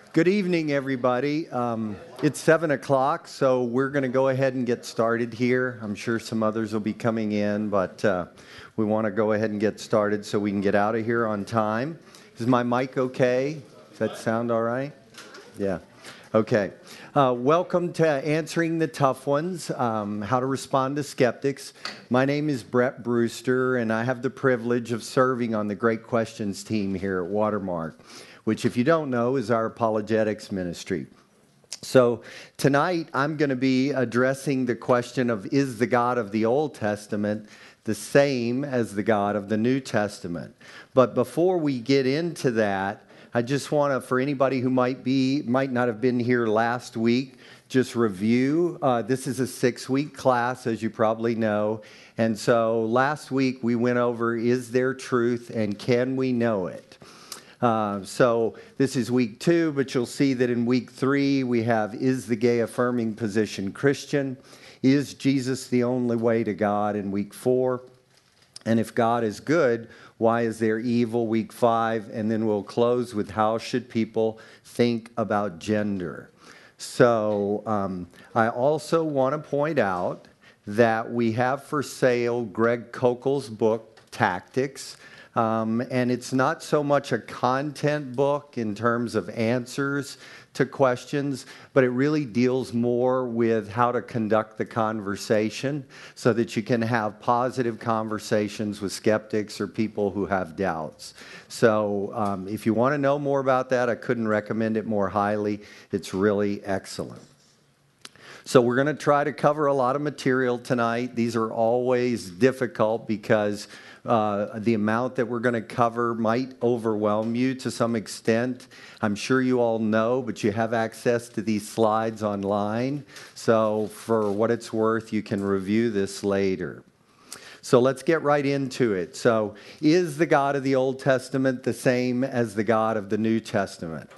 Good evening, everybody. It's 7 o'clock, so we're going to go ahead and get started here. I'm sure some others will be coming in, but we want to go ahead and get started so we can get out of here on time. Is my mic okay? Does that sound all right? Yeah. Okay. Welcome to Answering the Tough Ones, How to Respond to Skeptics. My name is Brett Brewster, and I have the privilege of serving on the Great Questions team here at Watermark, which, if you don't know, is our apologetics ministry. So tonight, I'm going to be addressing the question of, is the God of the Old Testament the same as the God of the New Testament? But before we get into that, I just want to, for anybody who might not have been here last week, just review. This is a 6-week class, as you probably know. And so last week we went over, is there truth and can we know it? So this is week 2, but you'll see that in week 3 we have, is the gay affirming position Christian? Is Jesus the only way to God in week 4? And if God is good, why is there evil? Week 5, and then we'll close with how should people think about gender? So I also want to point out that we have for sale Greg Koukl's book, Tactics. And it's not so much a content book in terms of answers to questions, but it really deals more with how to conduct the conversation so that you can have positive conversations with skeptics or people who have doubts. So if you want to know more about that, I couldn't recommend it more highly. It's really excellent. So we're going to try to cover a lot of material tonight. These are always difficult because the amount that we're going to cover might overwhelm you to some extent. I'm sure you all know, but you have access to these slides online. So for what it's worth, you can review this later. So let's get right into it. So is the God of the Old Testament the same as the God of the New Testament?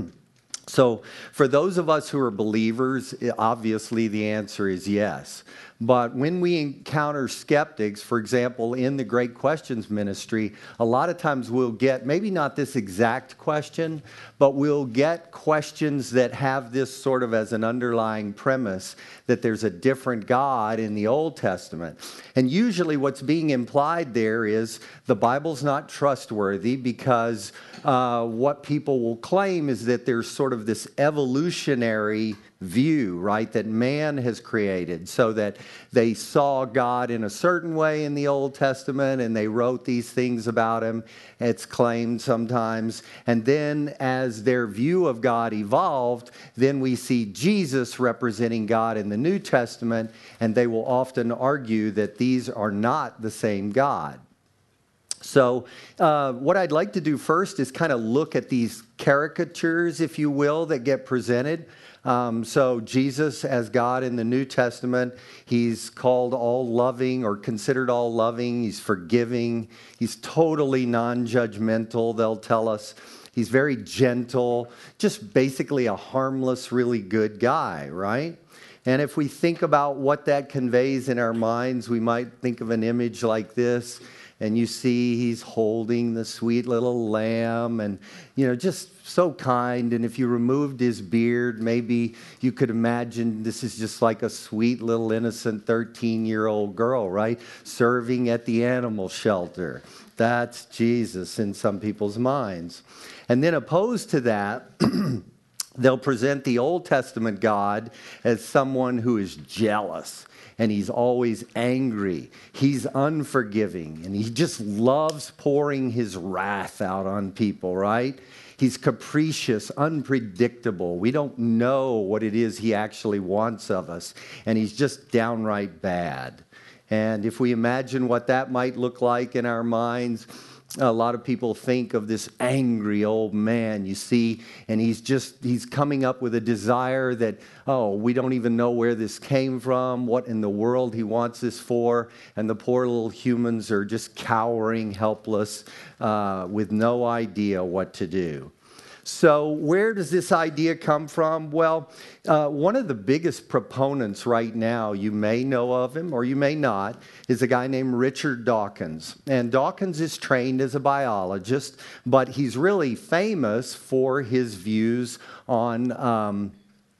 So for those of us who are believers, obviously the answer is yes. But when we encounter skeptics, for example, in the Great Questions ministry, a lot of times we'll get, maybe not this exact question, but we'll get questions that have this sort of as an underlying premise that there's a different God in the Old Testament. And usually what's being implied there is the Bible's not trustworthy because what people will claim is that there's sort of this evolutionary view, right, that man has created, so that they saw God in a certain way in the Old Testament and they wrote these things about him, it's claimed sometimes. And then as their view of God evolved, then we see Jesus representing God in the New Testament, and they will often argue that these are not the same God. So what I'd like to do first is kind of look at these caricatures, if you will, that get presented. So Jesus as God in the New Testament, he's called all loving or considered all loving. He's forgiving. He's totally non-judgmental, they'll tell us. He's very gentle, just basically a harmless, really good guy, right? And if we think about what that conveys in our minds, we might think of an image like this. And you see he's holding the sweet little lamb and, just so kind. And if you removed his beard, maybe you could imagine this is just like a sweet little innocent 13-year-old girl, right? Serving at the animal shelter. That's Jesus in some people's minds. And then opposed to that, they'll present the Old Testament God as someone who is jealous. And he's always angry. He's unforgiving. And he just loves pouring his wrath out on people, right? He's capricious, unpredictable. We don't know what it is he actually wants of us. And he's just downright bad. And if we imagine what that might look like in our minds, a lot of people think of this angry old man, you see, and he's coming up with a desire that, we don't even know where this came from, what in the world he wants this for, and the poor little humans are just cowering, helpless, with no idea what to do. So where does this idea come from? Well, one of the biggest proponents right now, you may know of him or you may not, is a guy named Richard Dawkins. And Dawkins is trained as a biologist, but he's really famous for his views on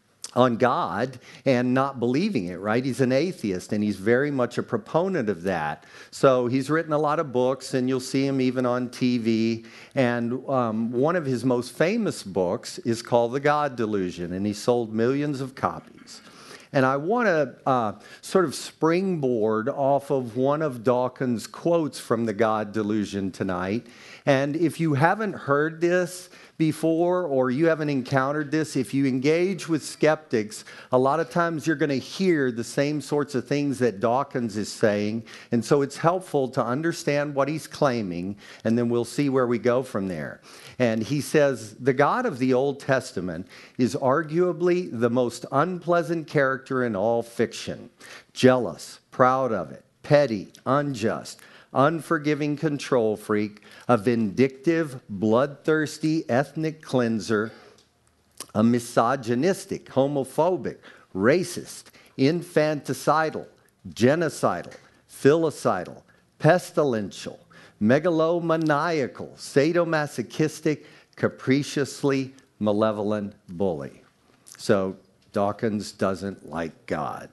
God and not believing it, right? He's an atheist, and he's very much a proponent of that. So he's written a lot of books, and you'll see him even on TV. And one of his most famous books is called The God Delusion, and he sold millions of copies. And I want to sort of springboard off of one of Dawkins' quotes from The God Delusion tonight. And if you haven't heard this before or you haven't encountered this, if you engage with skeptics, a lot of times you're going to hear the same sorts of things that Dawkins is saying. And so it's helpful to understand what he's claiming, and then we'll see where we go from there. And he says, the God of the Old Testament is arguably the most unpleasant character in all fiction. Jealous, proud of it, petty, unjust, unforgiving control freak, a vindictive, bloodthirsty ethnic cleanser, a misogynistic, homophobic, racist, infanticidal, genocidal, filicidal, pestilential, megalomaniacal, sadomasochistic, capriciously malevolent bully. So Dawkins doesn't like God.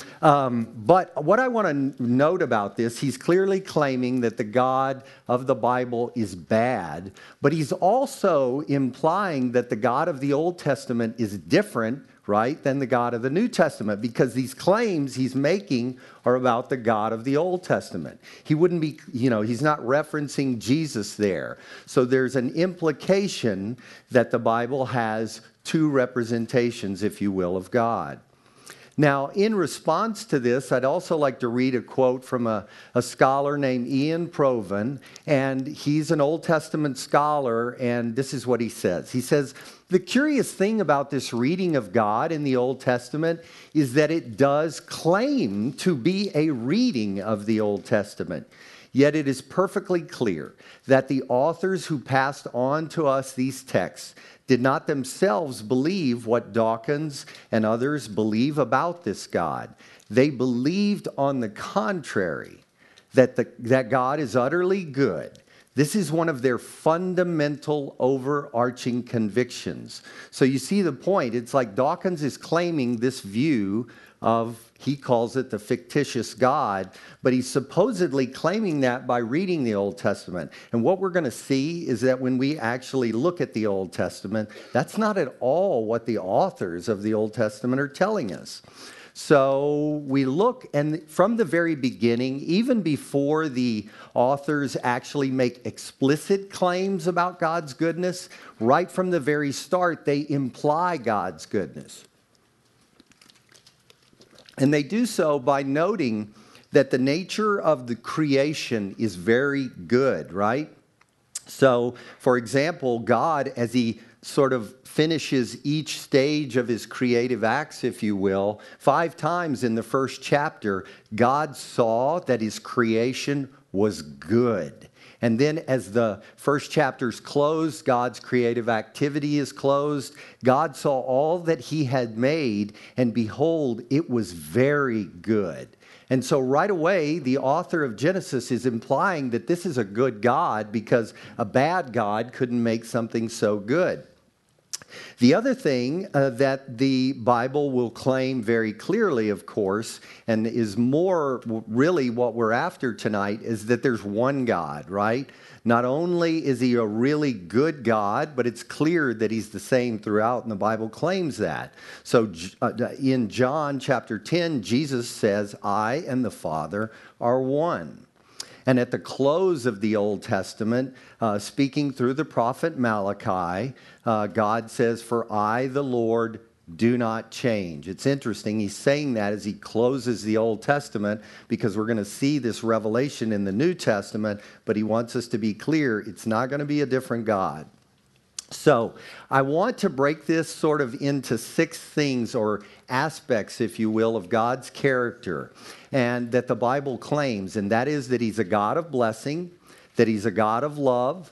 But what I want to note about this, he's clearly claiming that the God of the Bible is bad, but he's also implying that the God of the Old Testament is different, right, than the God of the New Testament, because these claims he's making are about the God of the Old Testament. He wouldn't be, he's not referencing Jesus there. So there's an implication that the Bible has two representations, if you will, of God. Now, in response to this, I'd also like to read a quote from a scholar named Ian Provan, and he's an Old Testament scholar, and this is what he says. He says, the curious thing about this reading of God in the Old Testament is that it does claim to be a reading of the Old Testament. Yet it is perfectly clear that the authors who passed on to us these texts did not themselves believe what Dawkins and others believe about this God. They believed, on the contrary, that God is utterly good. This is one of their fundamental overarching convictions. So you see the point. It's like Dawkins is claiming this view of, he calls it the fictitious God, but he's supposedly claiming that by reading the Old Testament. And what we're going to see is that when we actually look at the Old Testament, that's not at all what the authors of the Old Testament are telling us. So we look, and from the very beginning, even before the authors actually make explicit claims about God's goodness, right from the very start, they imply God's goodness. And they do so by noting that the nature of the creation is very good, right? So, for example, God, as he sort of finishes each stage of his creative acts, if you will, 5 times in the first chapter, God saw that his creation was good. And then as the first chapter's closed, God's creative activity is closed. God saw all that he had made, and behold, it was very good. And so right away, the author of Genesis is implying that this is a good God because a bad God couldn't make something so good. The other thing that the Bible will claim very clearly, of course, and is more really what we're after tonight, is that there's one God, right? Not only is he a really good God, but it's clear that he's the same throughout, and the Bible claims that. So in John chapter 10, Jesus says, I and the Father are one. And at the close of the Old Testament, speaking through the prophet Malachi, God says, for I, the Lord, do not change. It's interesting. He's saying that as he closes the Old Testament because we're going to see this revelation in the New Testament, but he wants us to be clear, it's not going to be a different God. So I want to break this sort of into 6 things or aspects, if you will, of God's character and that the Bible claims, and that is that he's a God of blessing, that he's a God of love,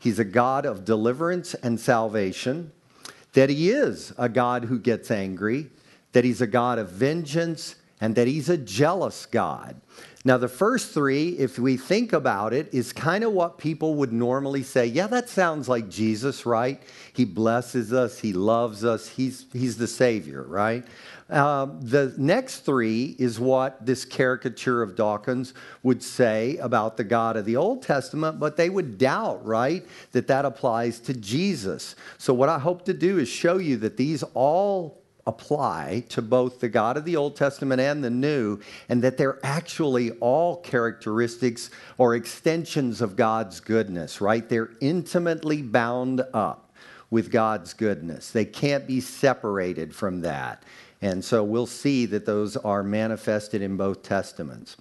He's a God of deliverance and salvation, that he is a God who gets angry, that he's a God of vengeance, and that he's a jealous God. Now, the first three, if we think about it, is kind of what people would normally say. Yeah, that sounds like Jesus, right? He blesses us. He loves us. He's the Savior, right? The next three is what this caricature of Dawkins would say about the God of the Old Testament, but they would doubt, right, that applies to Jesus. So what I hope to do is show you that these all apply to both the God of the Old Testament and the New, and that they're actually all characteristics or extensions of God's goodness, right? They're intimately bound up with God's goodness. They can't be separated from that. And so we'll see that those are manifested in both Testaments.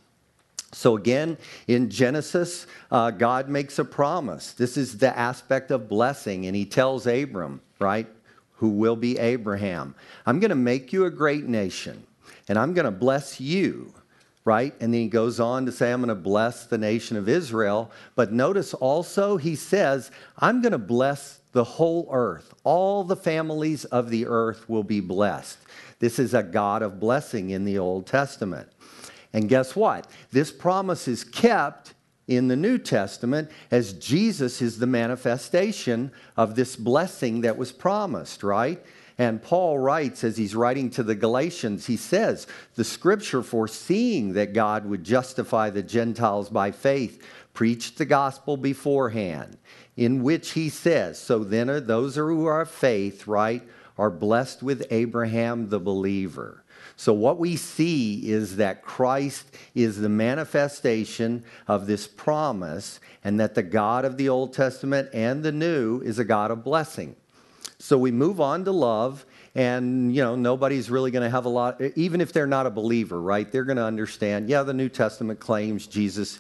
So again, in Genesis, God makes a promise. This is the aspect of blessing, and he tells Abram, right, who will be Abraham, I'm going to make you a great nation, and I'm going to bless you, right? And then he goes on to say, I'm going to bless the nation of Israel. But notice also he says, I'm going to bless the whole earth. All the families of the earth will be blessed. This is a God of blessing in the Old Testament. And guess what? This promise is kept in the New Testament, as Jesus is the manifestation of this blessing that was promised, right? And Paul writes, as he's writing to the Galatians, he says, the scripture foreseeing that God would justify the Gentiles by faith, preached the gospel beforehand, in which he says, so then those who are of faith, right, are blessed with Abraham the believer. So what we see is that Christ is the manifestation of this promise, and that the God of the Old Testament and the New is a God of blessing. So we move on to love, and nobody's really going to have a lot, even if they're not a believer, right? They're going to understand, the New Testament claims Jesus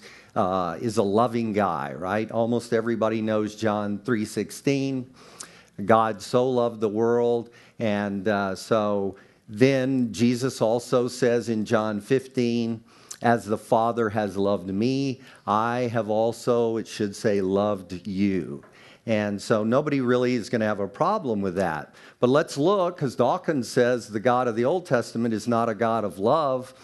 is a loving guy, right? Almost everybody knows John 3:16. God so loved the world, and so then Jesus also says in John 15, as the Father has loved me, I have also, it should say, loved you. And so nobody really is going to have a problem with that. But let's look, because Dawkins says the God of the Old Testament is not a God of love.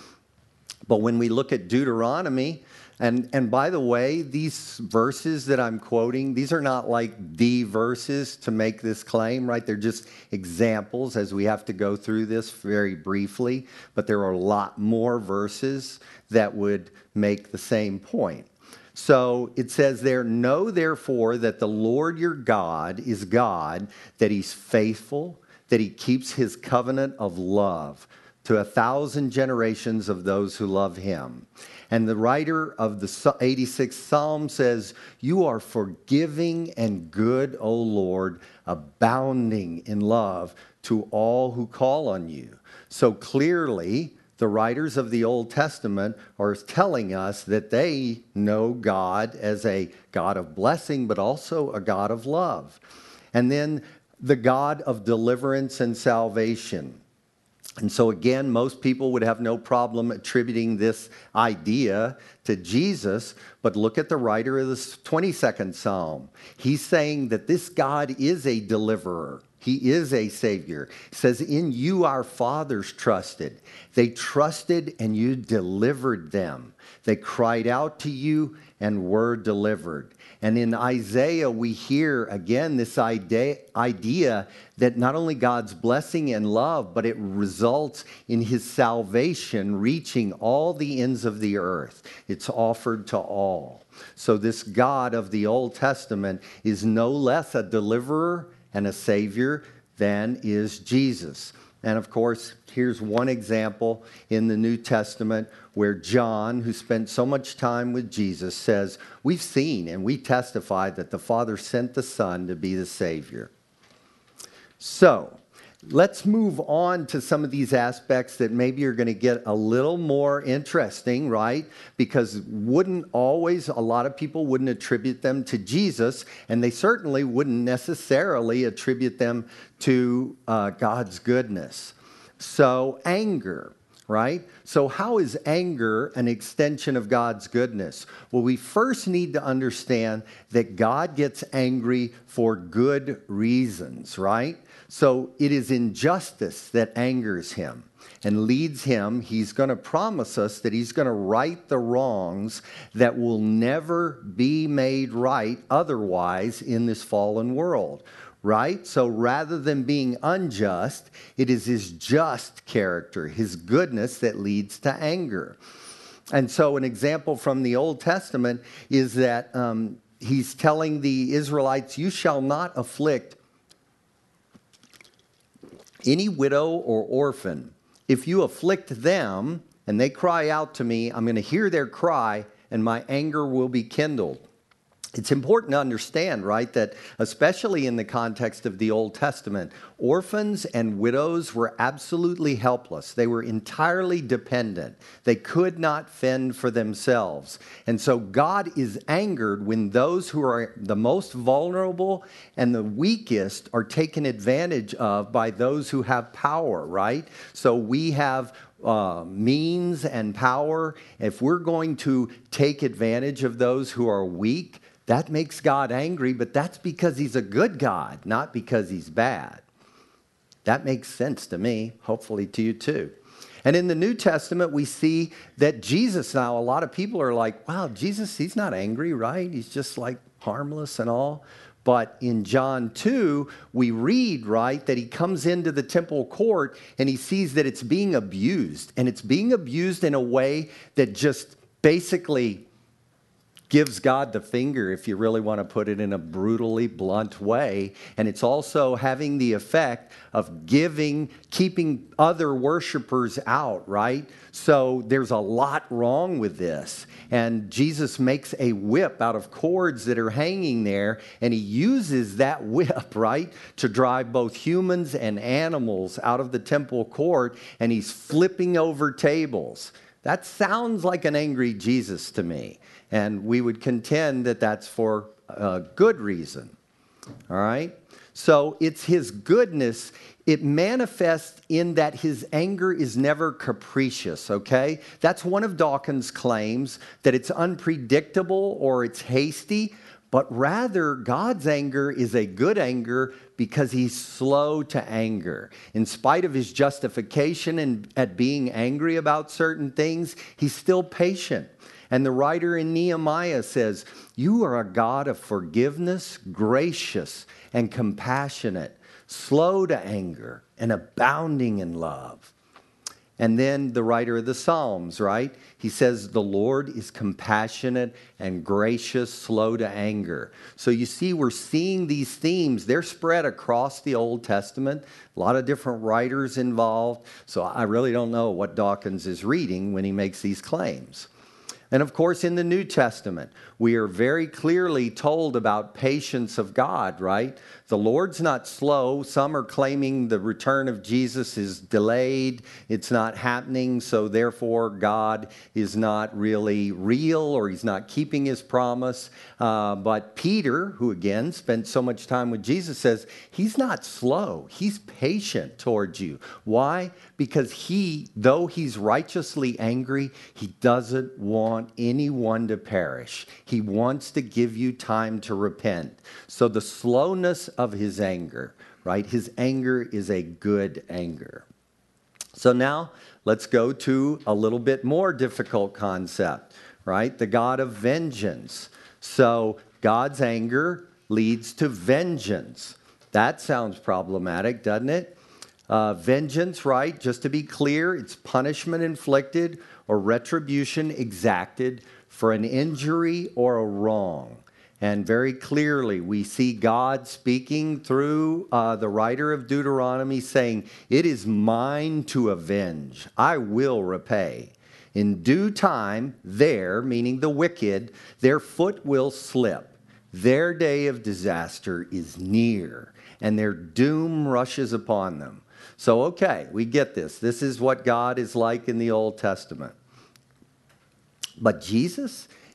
But when we look at Deuteronomy, and by the way, these verses that I'm quoting, these are not like the verses to make this claim, right? They're just examples as we have to go through this very briefly. But there are a lot more verses that would make the same point. So it says there, know therefore that the Lord your God is God, that he's faithful, that he keeps his covenant of love to 1,000 generations of those who love him. And the writer of the 86th Psalm says, you are forgiving and good, O Lord, abounding in love to all who call on you. So clearly, the writers of the Old Testament are telling us that they know God as a God of blessing, but also a God of love. And then the God of deliverance and salvation. And so again, most people would have no problem attributing this idea to Jesus, but look at the writer of the 22nd Psalm. He's saying that this God is a deliverer. He is a Savior. He says, in you our fathers trusted. They trusted and you delivered them. They cried out to you and were delivered. And in Isaiah, we hear again this idea that not only God's blessing and love, but it results in his salvation reaching all the ends of the earth. It's offered to all. So this God of the Old Testament is no less a deliverer and a Savior than is Jesus. And of course, here's one example in the New Testament where John, who spent so much time with Jesus, says, we've seen and we testify that the Father sent the Son to be the Savior. So, let's move on to some of these aspects that maybe are going to get a little more interesting, right? Because a lot of people wouldn't attribute them to Jesus, and they certainly wouldn't necessarily attribute them to God's goodness. So, anger. right? So how is anger an extension of God's goodness? Well, we first need to understand that God gets angry for good reasons, right? So it is injustice that angers him and leads him. He's going to promise us that he's going to right the wrongs that will never be made right otherwise in this fallen world. Right? So rather than being unjust, it is his just character, his goodness that leads to anger. And so an example from the Old Testament is that he's telling the Israelites, you shall not afflict any widow or orphan. If you afflict them and they cry out to me, I'm going to hear their cry and my anger will be kindled. It's important to understand, right, that especially in the context of the Old Testament, orphans and widows were absolutely helpless. They were entirely dependent. They could not fend for themselves. And so God is angered when those who are the most vulnerable and the weakest are taken advantage of by those who have power, right? So we have means and power. If we're going to take advantage of those who are weak, that makes God angry, but that's because he's a good God, not because he's bad. That makes sense to me, hopefully to you too. And in the New Testament, we see that Jesus now, a lot of people are like, wow, Jesus, he's not angry, right? He's just like harmless and all. But in John 2, we read, right, that he comes into the temple court and he sees that it's being abused. And it's being abused in a way that just basically gives God the finger, if you really want to put it in a brutally blunt way. And it's also having the effect of keeping other worshipers out, right? So there's a lot wrong with this. And Jesus makes a whip out of cords that are hanging there, and he uses that whip, right, to drive both humans and animals out of the temple court, and he's flipping over tables. That sounds like an angry Jesus to me. And we would contend that that's for a good reason. All right? So it's his goodness. It manifests in that his anger is never capricious, okay? That's one of Dawkins' claims, that it's unpredictable or it's hasty. But rather, God's anger is a good anger because he's slow to anger. In spite of his justification at being angry about certain things, he's still patient. And the writer in Nehemiah says, you are a God of forgiveness, gracious and compassionate, slow to anger and abounding in love. And then the writer of the Psalms, right? He says, the Lord is compassionate and gracious, slow to anger. So you see, we're seeing these themes. They're spread across the Old Testament. A lot of different writers involved. So I really don't know what Dawkins is reading when he makes these claims. And of course, in the New Testament, we are very clearly told about patience of God, right? The Lord's not slow. Some are claiming the return of Jesus is delayed. It's not happening, so therefore God is not really real, or he's not keeping his promise. But Peter, who again spent so much time with Jesus, says he's not slow. He's patient towards you. Why? Because though he's righteously angry, he doesn't want anyone to perish. He wants to give you time to repent. So the slowness of his anger, right? His anger is a good anger. So now let's go to a little bit more difficult concept, right? The God of vengeance. So God's anger leads to vengeance. That sounds problematic, doesn't it? Vengeance, right? Just to be clear, it's punishment inflicted or retribution exacted for an injury or a wrong. And very clearly, we see God speaking through the writer of Deuteronomy saying, it is mine to avenge. I will repay. In due time, meaning the wicked, their foot will slip. Their day of disaster is near, and their doom rushes upon them. So, okay, we get this. This is what God is like in the Old Testament. But Jesus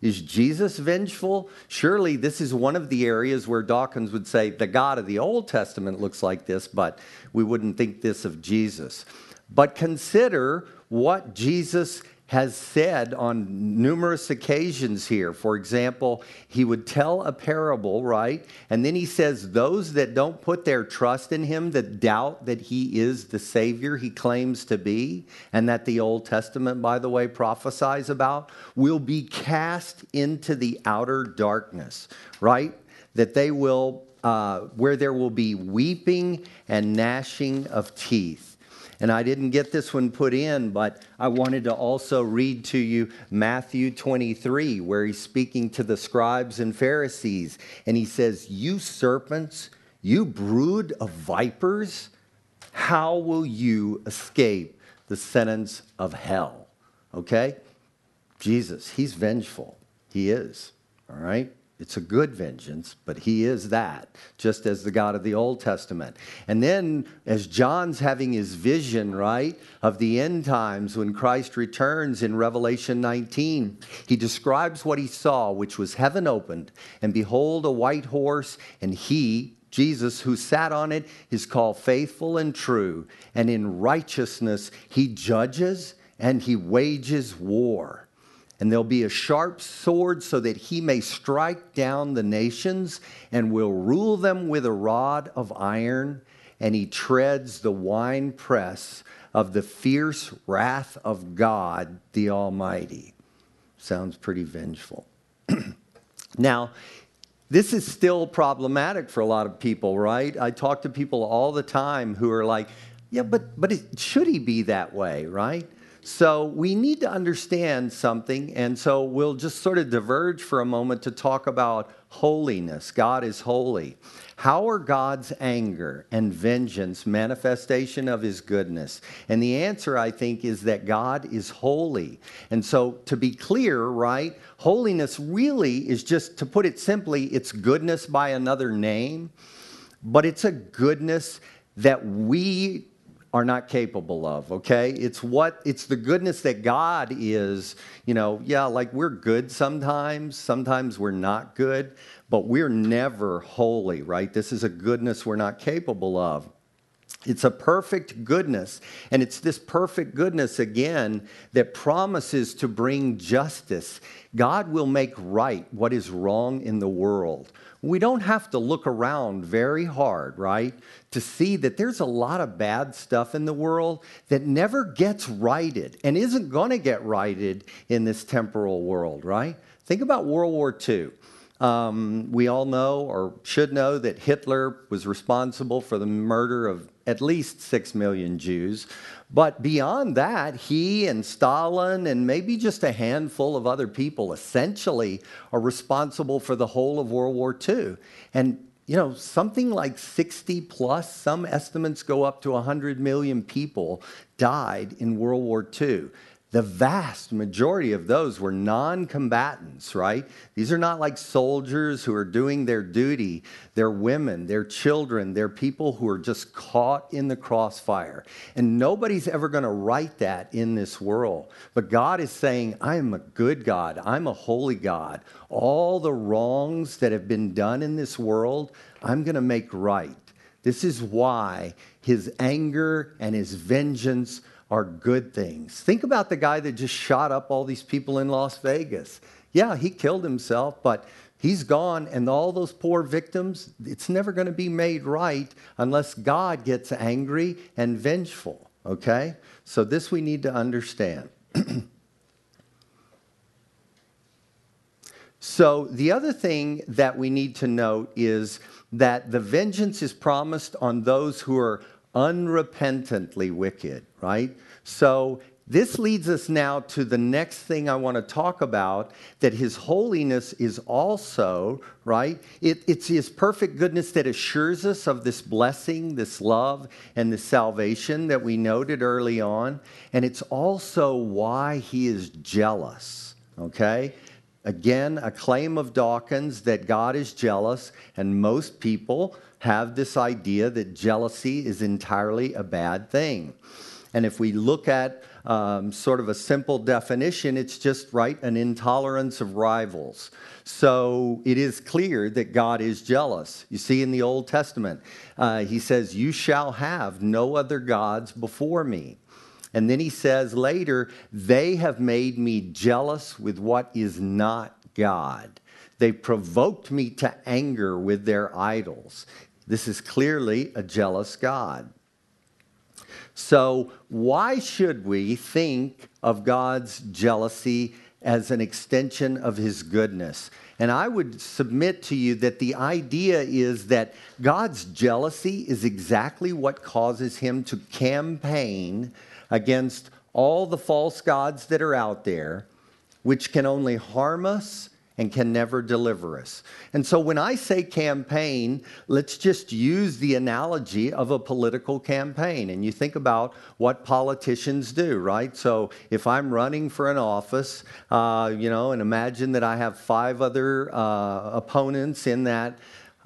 Is Jesus vengeful? Surely this is one of the areas where Dawkins would say the God of the Old Testament looks like this, but we wouldn't think this of Jesus. But consider what Jesus has said on numerous occasions here. For example, he would tell a parable, right? And then he says, those that don't put their trust in him, that doubt that he is the Savior he claims to be, and that the Old Testament, by the way, prophesies about, will be cast into the outer darkness, right? That they will, where there will be weeping and gnashing of teeth. And I didn't get this one put in, but I wanted to also read to you Matthew 23, where he's speaking to the scribes and Pharisees. And he says, you serpents, you brood of vipers, how will you escape the sentence of hell? Okay? Jesus, he's vengeful. He is. All right? It's a good vengeance, but he is that, just as the God of the Old Testament. And then as John's having his vision, right, of the end times when Christ returns in Revelation 19, he describes what he saw, which was heaven opened, and behold, a white horse, and he, Jesus, who sat on it, is called Faithful and True, and in righteousness he judges and he wages war. And there'll be a sharp sword so that he may strike down the nations and will rule them with a rod of iron. And he treads the winepress of the fierce wrath of God the Almighty. Sounds pretty vengeful. Now, this is still problematic for a lot of people, right? I talk to people all the time who are like, yeah, but should he be that way, right? So we need to understand something, and so we'll just sort of diverge for a moment to talk about holiness. God is holy. How are God's anger and vengeance manifestation of his goodness? And the answer, I think, is that God is holy. And so to be clear, right, holiness really is just, to put it simply, it's goodness by another name, but it's a goodness that we are not capable of, okay? It's the goodness that God is, like we're good sometimes we're not good, but we're never holy, right? This is a goodness we're not capable of. It's a perfect goodness, and it's this perfect goodness, again, that promises to bring justice. God will make right what is wrong in the world. We don't have to look around very hard, right, to see that there's a lot of bad stuff in the world that never gets righted and isn't going to get righted in this temporal world, right? Think about World War II. We all know or should know that Hitler was responsible for the murder of at least 6 million Jews. But beyond that, he and Stalin and maybe just a handful of other people essentially are responsible for the whole of World War II. And, something like 60 plus, some estimates go up to 100 million people died in World War II. The vast majority of those were non-combatants, right? These are not like soldiers who are doing their duty. They're women, they're children, they're people who are just caught in the crossfire. And nobody's ever going to right that in this world. But God is saying, I am a good God. I'm a holy God. All the wrongs that have been done in this world, I'm going to make right. This is why his anger and his vengeance are good things. Think about the guy that just shot up all these people in Las Vegas. Yeah, he killed himself, but he's gone, and all those poor victims, it's never going to be made right unless God gets angry and vengeful, okay? So this we need to understand. So the other thing that we need to note is that the vengeance is promised on those who are unrepentantly wicked, right? So this leads us now to the next thing I want to talk about, that his holiness is also, right? It's his perfect goodness that assures us of this blessing, this love, and this salvation that we noted early on. And it's also why he is jealous, okay? Again, a claim of Dawkins that God is jealous, and most people have this idea that jealousy is entirely a bad thing. And if we look at sort of a simple definition, it's just, right, an intolerance of rivals. So it is clear that God is jealous. You see in the Old Testament, he says, "You shall have no other gods before me." And then he says later, "They have made me jealous with what is not God. They provoked me to anger with their idols." This is clearly a jealous God. So why should we think of God's jealousy as an extension of his goodness? And I would submit to you that the idea is that God's jealousy is exactly what causes him to campaign against all the false gods that are out there, which can only harm us and can never deliver us. And so when I say campaign, let's just use the analogy of a political campaign. And you think about what politicians do, right? So if I'm running for an office, and imagine that I have 5 other opponents in that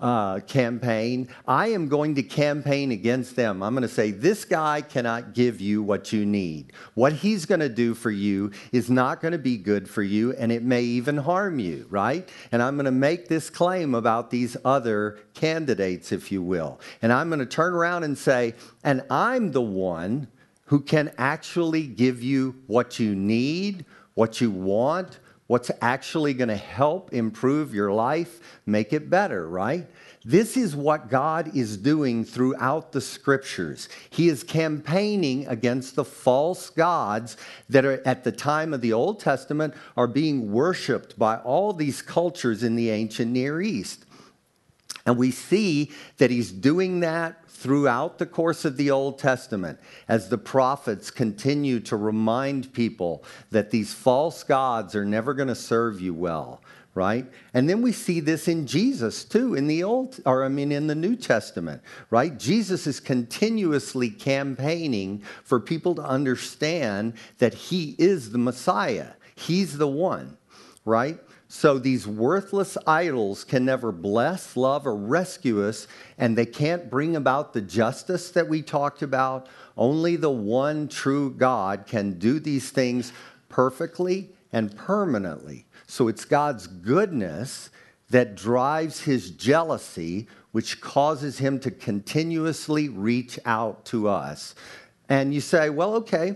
campaign, I am going to campaign against them. I'm going to say, this guy cannot give you what you need. What he's going to do for you is not going to be good for you, and it may even harm you, right? And I'm going to make this claim about these other candidates, if you will. And I'm going to turn around and say, and I'm the one who can actually give you what you need, what you want, what's actually going to help improve your life, make it better, right? This is what God is doing throughout the scriptures. He is campaigning against the false gods that are at the time of the Old Testament are being worshiped by all these cultures in the ancient Near East. And we see that he's doing that throughout the course of the Old Testament as the prophets continue to remind people that these false gods are never going to serve you well, right? And then we see this in Jesus too, in the New Testament, right? Jesus is continuously campaigning for people to understand that he is the Messiah. He's the one, right? So these worthless idols can never bless, love, or rescue us, and they can't bring about the justice that we talked about. Only the one true God can do these things perfectly and permanently. So it's God's goodness that drives his jealousy, which causes him to continuously reach out to us. And you say, well, okay,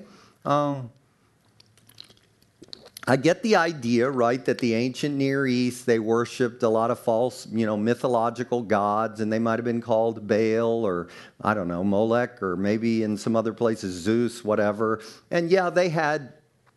I get the idea, right, that the ancient Near East, they worshipped a lot of false, mythological gods, and they might have been called Baal or, I don't know, Molech, or maybe in some other places, Zeus, whatever. And yeah, they had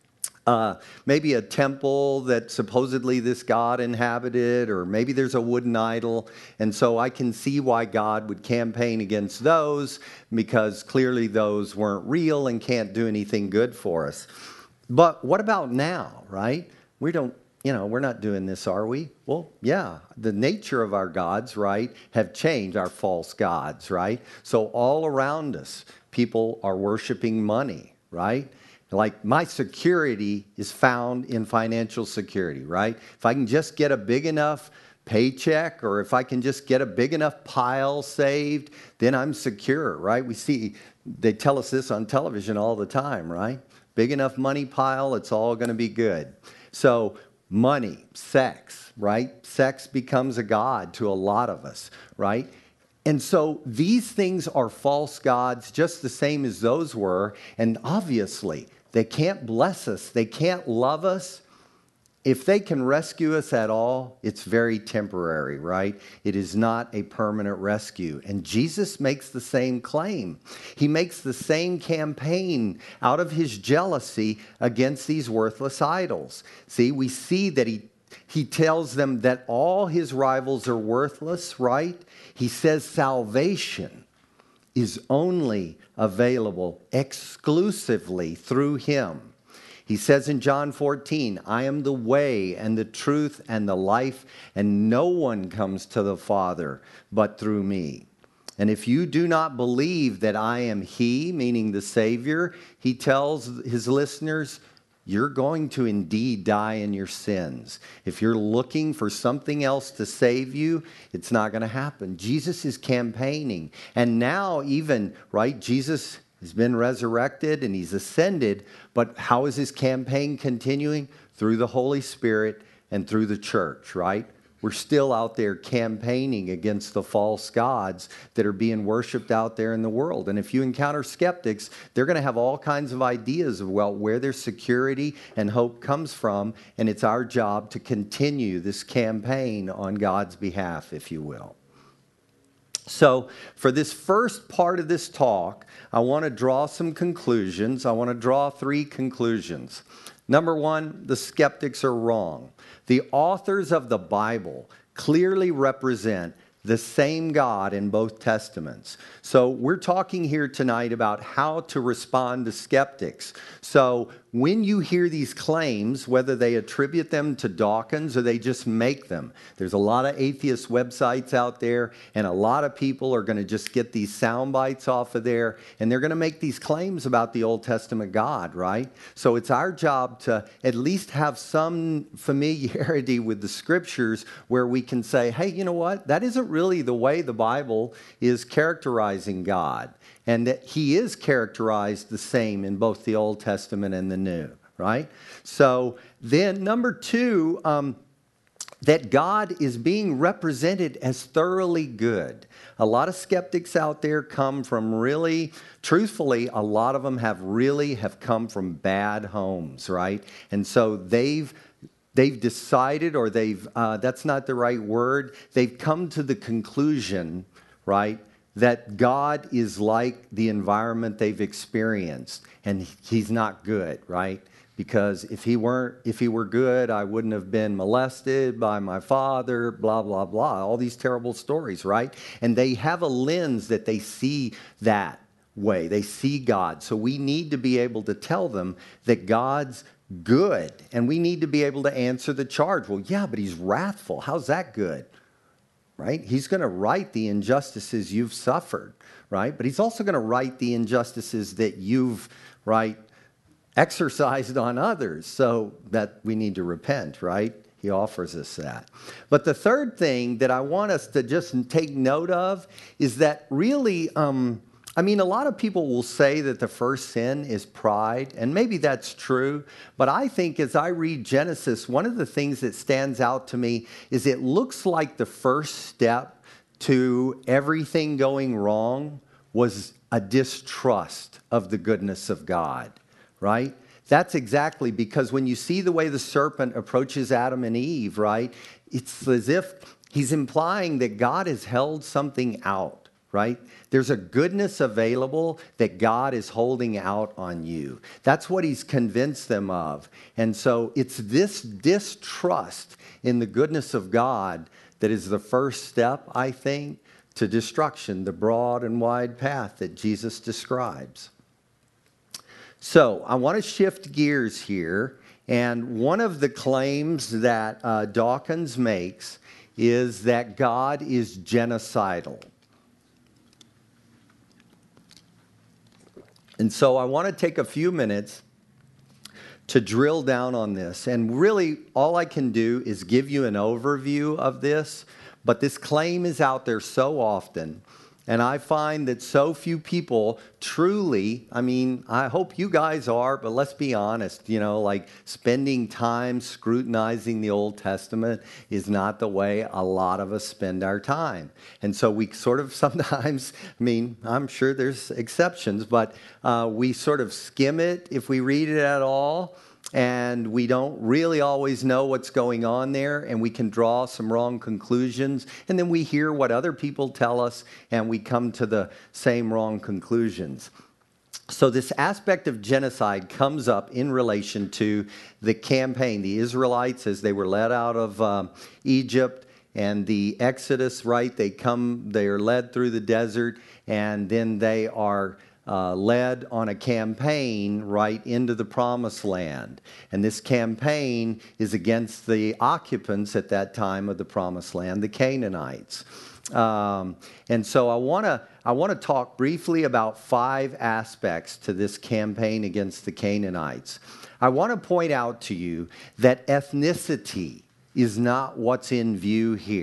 maybe a temple that supposedly this god inhabited, or maybe there's a wooden idol. And so I can see why God would campaign against those, because clearly those weren't real and can't do anything good for us. But what about now, right? We're not doing this, are we? Well, yeah, the nature of our gods, right, have changed, our false gods, right? So all around us, people are worshiping money, right? Like, my security is found in financial security, right? If I can just get a big enough paycheck, or if I can just get a big enough pile saved, then I'm secure, right? They tell us this on television all the time, right? Big enough money pile, it's all going to be good. So money, sex, right? Sex becomes a god to a lot of us, right? And so these things are false gods just the same as those were. And obviously, they can't bless us. They can't love us. If they can rescue us at all, it's very temporary, right? It is not a permanent rescue. And Jesus makes the same claim. He makes the same campaign out of his jealousy against these worthless idols. See, we see that he tells them that all his rivals are worthless, right? He says salvation is only available exclusively through him. He says in John 14, I am the way and the truth and the life, and no one comes to the Father but through me. And if you do not believe that I am he, meaning the Savior, he tells his listeners, you're going to indeed die in your sins. If you're looking for something else to save you, it's not going to happen. Jesus is campaigning. And now even, right, Jesus He's been resurrected and he's ascended, but how is his campaign continuing? Through the Holy Spirit and through the church, right? We're still out there campaigning against the false gods that are being worshiped out there in the world. And if you encounter skeptics, they're going to have all kinds of ideas of, well, where their security and hope comes from. And it's our job to continue this campaign on God's behalf, if you will. So for this first part of this talk, I want to draw some conclusions. I want to draw 3 conclusions. Number 1, the skeptics are wrong. The authors of the Bible clearly represent the same God in both testaments. So we're talking here tonight about how to respond to skeptics. So when you hear these claims, whether they attribute them to Dawkins or they just make them, there's a lot of atheist websites out there, and a lot of people are going to just get these sound bites off of there, and they're going to make these claims about the Old Testament God, right? So it's our job to at least have some familiarity with the scriptures where we can say, hey, you know what? That isn't really the way the Bible is characterizing God. And that he is characterized the same in both the Old Testament and the New, right? So then number 2, that God is being represented as thoroughly good. A lot of skeptics out there come from really, truthfully, a lot of them have come from bad homes, right? And so they've decided, or that's not the right word, they've come to the conclusion, right, that God is like the environment they've experienced, and he's not good, right? Because if he were good, I wouldn't have been molested by my father, blah, blah, blah, all these terrible stories, right? And they have a lens that they see that way. They see God. So we need to be able to tell them that God's good, and we need to be able to answer the charge. Well, yeah, but he's wrathful. How's that good? Right? He's going to right the injustices you've suffered, right? But he's also going to right the injustices that you've, right, exercised on others, so that we need to repent, right? He offers us that. But the third thing that I want us to just take note of is that really, a lot of people will say that the first sin is pride, and maybe that's true, but I think as I read Genesis, one of the things that stands out to me is it looks like the first step to everything going wrong was a distrust of the goodness of God, right? That's exactly, because when you see the way the serpent approaches Adam and Eve, right, it's as if he's implying that God has held something out, right? There's a goodness available that God is holding out on you. That's what he's convinced them of. And so it's this distrust in the goodness of God that is the first step, I think, to destruction, the broad and wide path that Jesus describes. So I want to shift gears here. And one of the claims that Dawkins makes is that God is genocidal. And so I want to take a few minutes to drill down on this. And really, all I can do is give you an overview of this. But this claim is out there so often. And I find that so few people truly, I hope you guys are, but let's be honest, like spending time scrutinizing the Old Testament is not the way a lot of us spend our time. And so we sort of sometimes, I'm sure there's exceptions, but we sort of skim it if we read it at all. And we don't really always know what's going on there, and we can draw some wrong conclusions. And then we hear what other people tell us, and we come to the same wrong conclusions. So this aspect of genocide comes up in relation to the campaign. The Israelites, as they were led out of Egypt, and the Exodus, right? They are led through the desert, and then they are led on a campaign right into the promised land. And this campaign is against the occupants at that time of the promised land, the Canaanites. And so I want to talk briefly about 5 aspects to this campaign against the Canaanites. I want to point out to you that ethnicity is not what's in view here.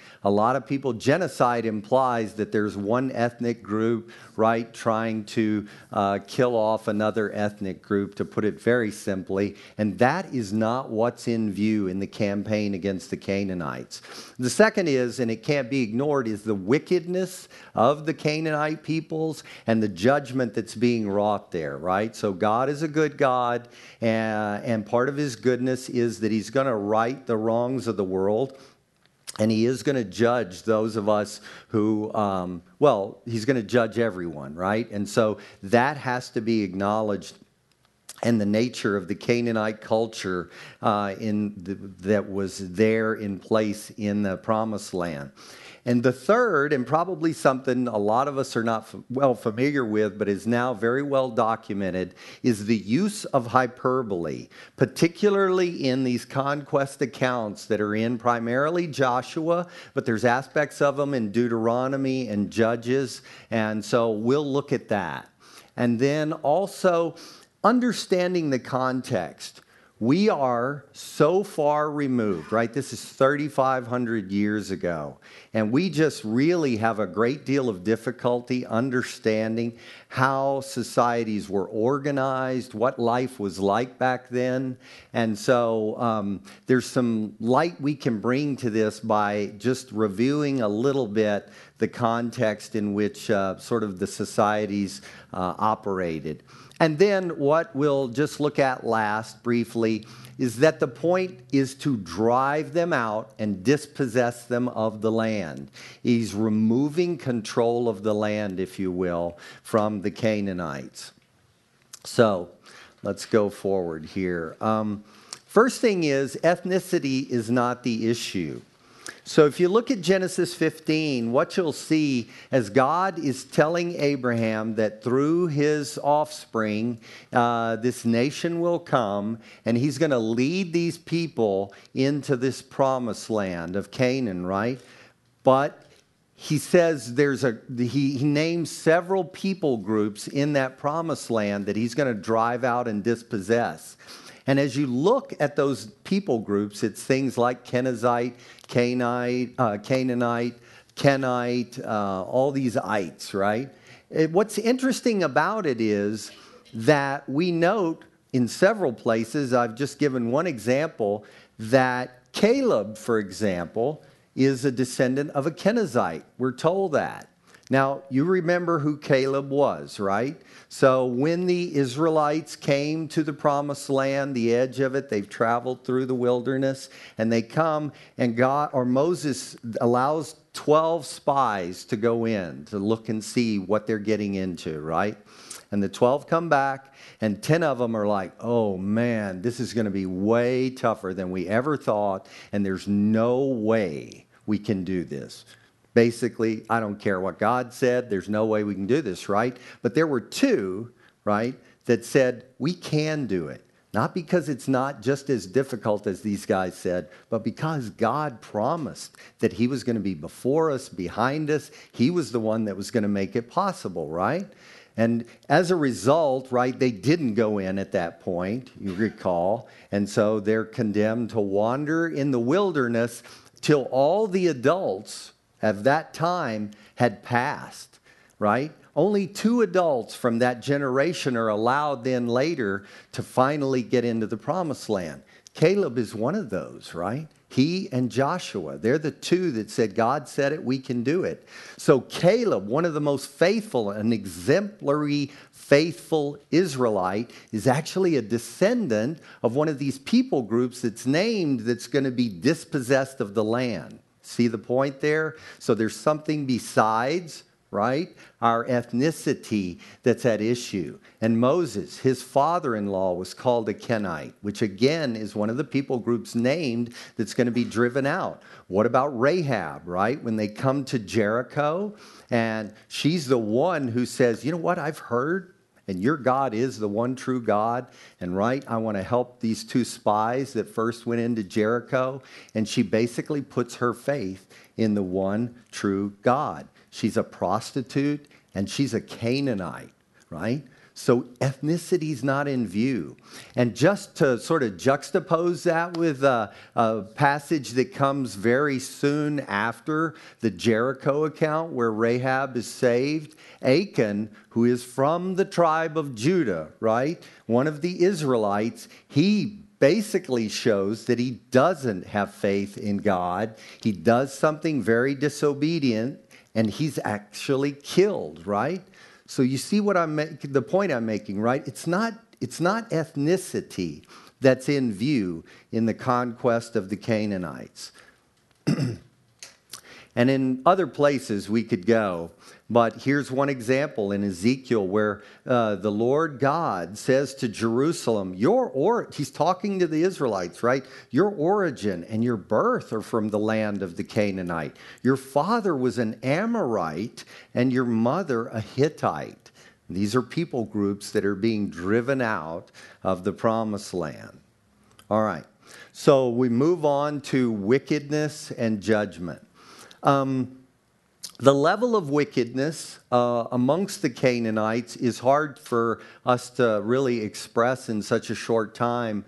A lot of people, genocide implies that there's one ethnic group, right, trying to kill off another ethnic group, to put it very simply. And that is not what's in view in the campaign against the Canaanites. The second is, and it can't be ignored, is the wickedness of the Canaanite peoples and the judgment that's being wrought there, right? So God is a good God, and part of his goodness is that he's going to right the wrongs of the world. And he is going to judge those of us who, he's going to judge everyone, right? And so that has to be acknowledged. And the nature of the Canaanite culture that was there in place in the Promised Land. And the third, and probably something a lot of us are not familiar with, but is now very well documented, is the use of hyperbole, particularly in these conquest accounts that are in primarily Joshua, but there's aspects of them in Deuteronomy and Judges, and so we'll look at that. And then also understanding the context. We are so far removed, right? This is 3,500 years ago. And we just really have a great deal of difficulty understanding how societies were organized, what life was like back then. And so there's some light we can bring to this by just reviewing a little bit the context in which sort of the societies operated. And then what we'll just look at last briefly is that the point is to drive them out and dispossess them of the land. He's removing control of the land, if you will, from the Canaanites. So let's go forward here. First thing is, ethnicity is not the issue. So if you look at Genesis 15, what you'll see as God is telling Abraham that through his offspring, this nation will come, and he's going to lead these people into this promised land of Canaan, right? But he says he names several people groups in that promised land that he's going to drive out and dispossess. And as you look at those people groups, it's things like Kenizzite, Canaanite, Kenite, all these ites, right? What's interesting about it is that we note in several places, I've just given one example, that Caleb, for example, is a descendant of a Kenizzite. We're told that. Now, you remember who Caleb was, right? So when the Israelites came to the promised land, the edge of it, they've traveled through the wilderness, and they come, and Moses allows 12 spies to go in to look and see what they're getting into, right? And the 12 come back, and 10 of them are like, oh man, this is going to be way tougher than we ever thought, and there's no way we can do this. Basically, I don't care what God said. There's no way we can do this, right? But there were 2, right, that said, we can do it. Not because it's not just as difficult as these guys said, but because God promised that he was going to be before us, behind us. He was the one that was going to make it possible, right? And as a result, right, they didn't go in at that point, you recall. And so they're condemned to wander in the wilderness till all the adults of that time had passed, right? Only 2 adults from that generation are allowed then later to finally get into the promised land. Caleb is one of those, right? He and Joshua, they're the 2 that said, God said it, we can do it. So Caleb, one of the most faithful and exemplary faithful Israelite, is actually a descendant of one of these people groups that's named that's going to be dispossessed of the land. See the point there? So there's something besides, right, our ethnicity that's at issue. And Moses, his father-in-law, was called a Kenite, which again is one of the people groups named that's going to be driven out. What about Rahab, right? When they come to Jericho, and she's the one who says, you know what, I've heard, and your God is the one true God. And right, I want to help these 2 spies that first went into Jericho. And she basically puts her faith in the one true God. She's a prostitute and she's a Canaanite, right? So ethnicity is not in view. And just to sort of juxtapose that with a passage that comes very soon after the Jericho account where Rahab is saved, Achan, who is from the tribe of Judah, right? One of the Israelites, he basically shows that he doesn't have faith in God. He does something very disobedient, and he's actually killed, right? So you see what I'm making, the point I'm making, right? It's not ethnicity that's in view in the conquest of the Canaanites. And in other places we could go, but here's one example in Ezekiel where the Lord God says to Jerusalem, he's talking to the Israelites, right? Your origin and your birth are from the land of the Canaanite. Your father was an Amorite and your mother a Hittite. These are people groups that are being driven out of the promised land. All right, so we move on to wickedness and judgment. The level of wickedness amongst the Canaanites is hard for us to really express in such a short time.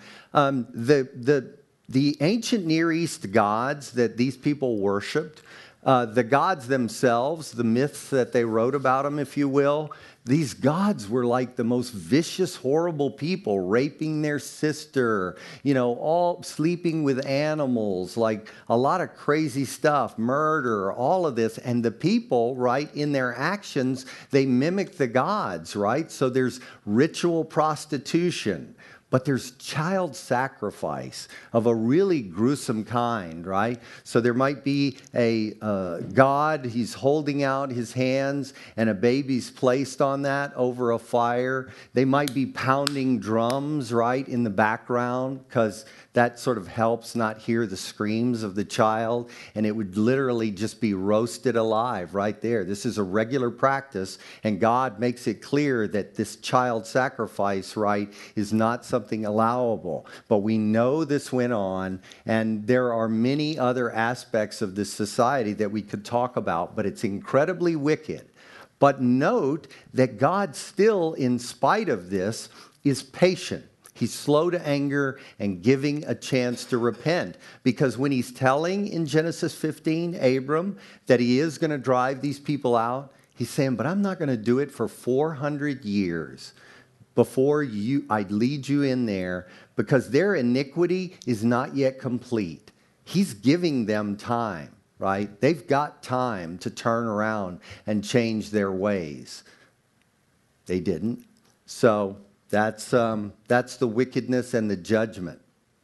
The ancient Near East gods that these people worshipped, the gods themselves, the myths that they wrote about them, if you will, these gods were like the most vicious, horrible people, raping their sister, all sleeping with animals, like a lot of crazy stuff, murder, all of this. And the people, right, in their actions, they mimic the gods, right? So there's ritual prostitution. But there's child sacrifice of a really gruesome kind, right? So there might be a god, he's holding out his hands, and a baby's placed on that over a fire. They might be pounding drums, right, in the background, because that sort of helps not hear the screams of the child, and it would literally just be roasted alive right there. This is a regular practice, and God makes it clear that this child sacrifice, right, is not something allowable. But we know this went on, and there are many other aspects of this society that we could talk about, but it's incredibly wicked. But note that God still, in spite of this, is patient. He's slow to anger and giving a chance to repent. Because when he's telling in Genesis 15, Abram, that he is going to drive these people out, he's saying, but I'm not going to do it for 400 years before I lead you in there, because their iniquity is not yet complete. He's giving them time, right? They've got time to turn around and change their ways. They didn't. So that's the wickedness and the judgment.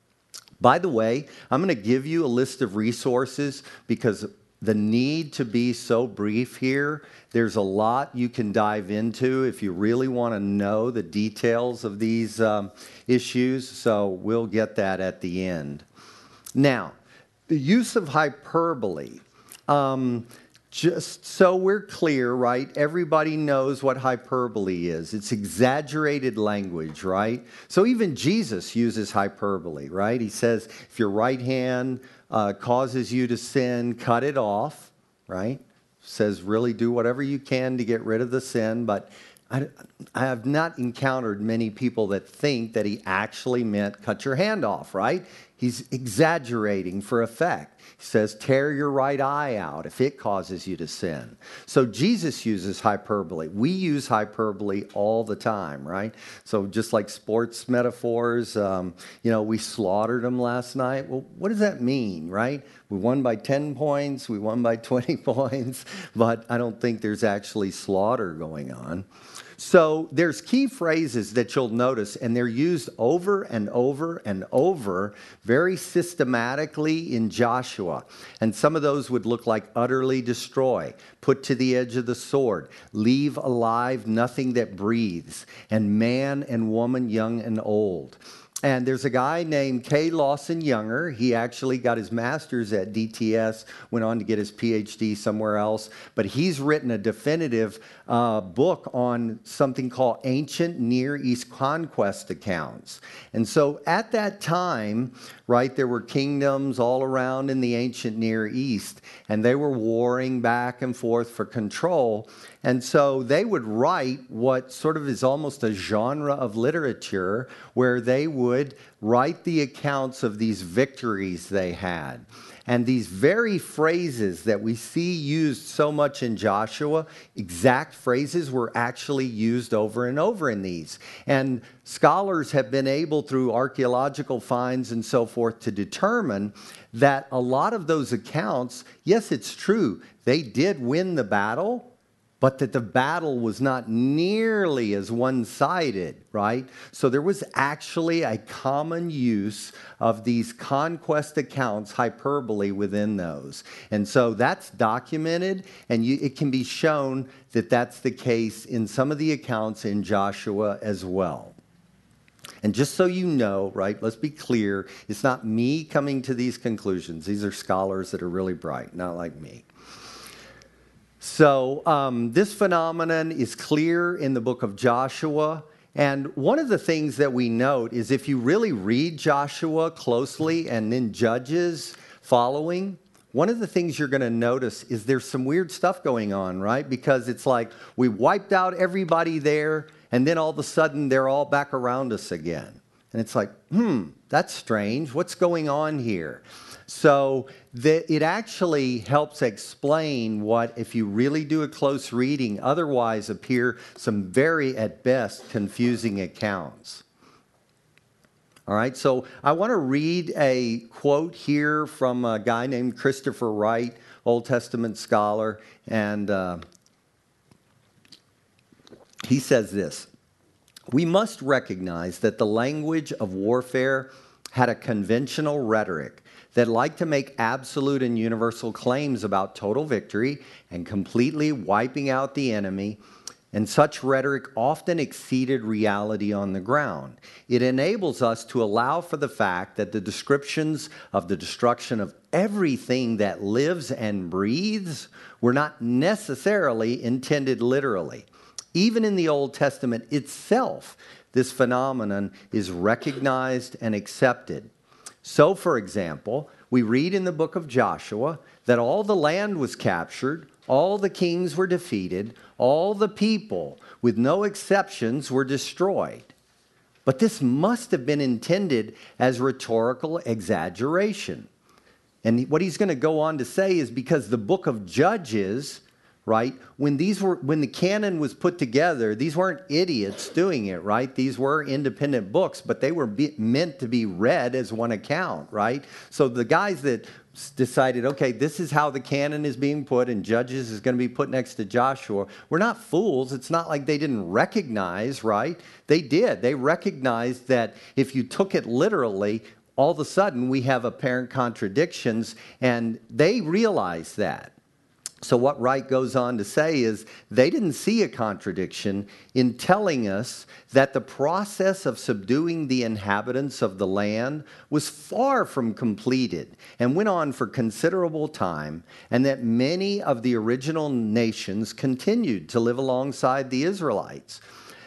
By the way, I'm going to give you a list of resources because the need to be so brief here, there's a lot you can dive into if you really want to know the details of these issues. So we'll get that at the end. Now, the use of hyperbole. Just so we're clear, right? Everybody knows what hyperbole is. It's exaggerated language, right? So even Jesus uses hyperbole, right? He says, if your right hand causes you to sin, cut it off, right? Says, really do whatever you can to get rid of the sin. But I have not encountered many people that think that he actually meant cut your hand off, right? He's exaggerating for effect. He says, tear your right eye out if it causes you to sin. So Jesus uses hyperbole. We use hyperbole all the time, right? So just like sports metaphors, we slaughtered them last night. Well, what does that mean, right? We won by 10 points, we won by 20 points, but I don't think there's actually slaughter going on. So there's key phrases that you'll notice, and they're used over and over and over very systematically in Joshua. And some of those would look like utterly destroy, put to the edge of the sword, leave alive nothing that breathes, and man and woman, young and old. And there's a guy named K. Lawson Younger. He actually got his master's at DTS, went on to get his PhD somewhere else. But he's written a definitive book on something called Ancient Near East Conquest Accounts. And so at that time, right, there were kingdoms all around in the ancient Near East, and they were warring back and forth for control. And so they would write what sort of is almost a genre of literature where they would write the accounts of these victories they had. And these very phrases that we see used so much in Joshua, exact phrases, were actually used over and over in these. And scholars have been able, through archaeological finds and so forth, to determine that a lot of those accounts, yes, it's true, they did win the battle, but that the battle was not nearly as one-sided, right? So there was actually a common use of these conquest accounts, hyperbole within those. And so that's documented, and it can be shown that that's the case in some of the accounts in Joshua as well. And just so you know, right, let's be clear, it's not me coming to these conclusions. These are scholars that are really bright, not like me. So this phenomenon is clear in the book of Joshua. And one of the things that we note is if you really read Joshua closely and then Judges following, one of the things you're going to notice is there's some weird stuff going on, right? Because it's like we wiped out everybody there, and then all of a sudden they're all back around us again. And it's like, that's strange. What's going on here? So it actually helps explain what, if you really do a close reading, otherwise appear some very, at best, confusing accounts. All right, so I want to read a quote here from a guy named Christopher Wright, Old Testament scholar, and he says this: "We must recognize that the language of warfare had a conventional rhetoric that liked to make absolute and universal claims about total victory and completely wiping out the enemy, and such rhetoric often exceeded reality on the ground. It enables us to allow for the fact that the descriptions of the destruction of everything that lives and breathes were not necessarily intended literally. Even in the Old Testament itself, this phenomenon is recognized and accepted. So, for example, we read in the book of Joshua that all the land was captured, all the kings were defeated, all the people, with no exceptions, were destroyed. But this must have been intended as rhetorical exaggeration." And what he's going to go on to say is because the book of Judges, right, when the canon was put together, these weren't idiots doing it, right? These were independent books, but they were meant to be read as one account, right? So the guys that decided, okay, this is how the canon is being put, and Judges is going to be put next to Joshua, were not fools. It's not like they didn't recognize, right? They did. They recognized that if you took it literally, all of a sudden we have apparent contradictions, and they realized that. So what Wright goes on to say is they didn't see a contradiction in telling us that the process of subduing the inhabitants of the land was far from completed and went on for considerable time, and that many of the original nations continued to live alongside the Israelites.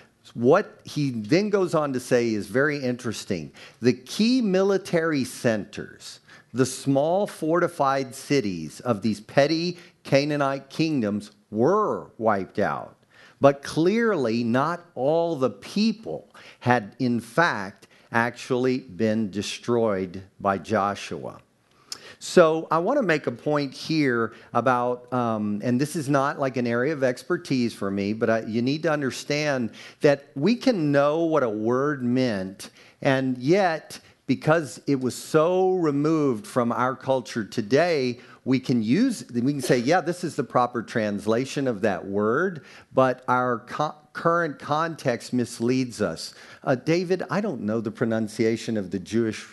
What he then goes on to say is very interesting. The key military centers, the small fortified cities of these petty Canaanite kingdoms, were wiped out. But clearly not all the people had in fact actually been destroyed by Joshua. So I want to make a point here about, and this is not like an area of expertise for me, but you need to understand that we can know what a word meant, and yet because it was so removed from our culture today, we can say, yeah, this is the proper translation of that word, but our current context misleads us. David, I don't know the pronunciation of the Jewish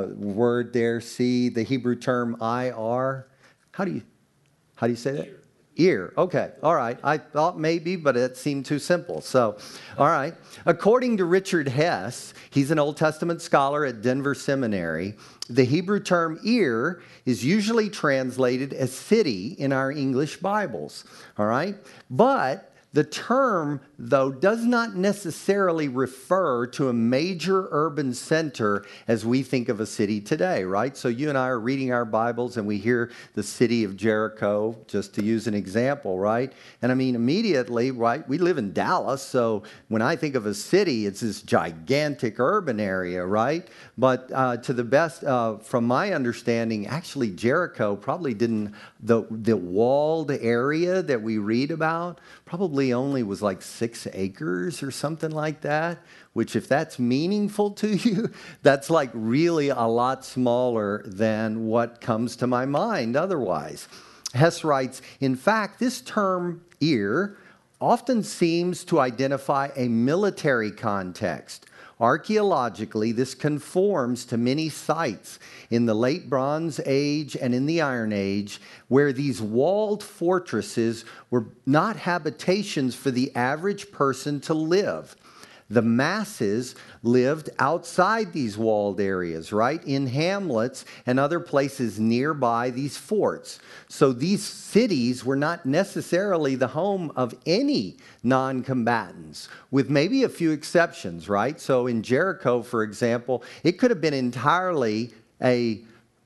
word there. See the Hebrew term IR. How do you say that? Ear. Okay. All right. I thought maybe, but it seemed too simple. So, all right. According to Richard Hess, he's an Old Testament scholar at Denver Seminary, the Hebrew term ear is usually translated as city in our English Bibles. All right. But the term, though, does not necessarily refer to a major urban center as we think of a city today, right? So you and I are reading our Bibles and we hear the city of Jericho, just to use an example, right? And I mean, immediately, right, we live in Dallas, so when I think of a city, it's this gigantic urban area, right? But to the best, from my understanding, actually Jericho probably didn't, the walled area that we read about probably only was like 6 acres or something like that, which if that's meaningful to you, that's like really a lot smaller than what comes to my mind otherwise. Hess writes, in fact, this term ear often seems to identify a military context. Archaeologically, this conforms to many sites in the late Bronze Age and in the Iron Age where these walled fortresses were not habitations for the average person to live. The masses lived outside these walled areas, right? In hamlets and other places nearby these forts. So these cities were not necessarily the home of any non-combatants, with maybe a few exceptions, right? So in Jericho, for example, it could have been entirely a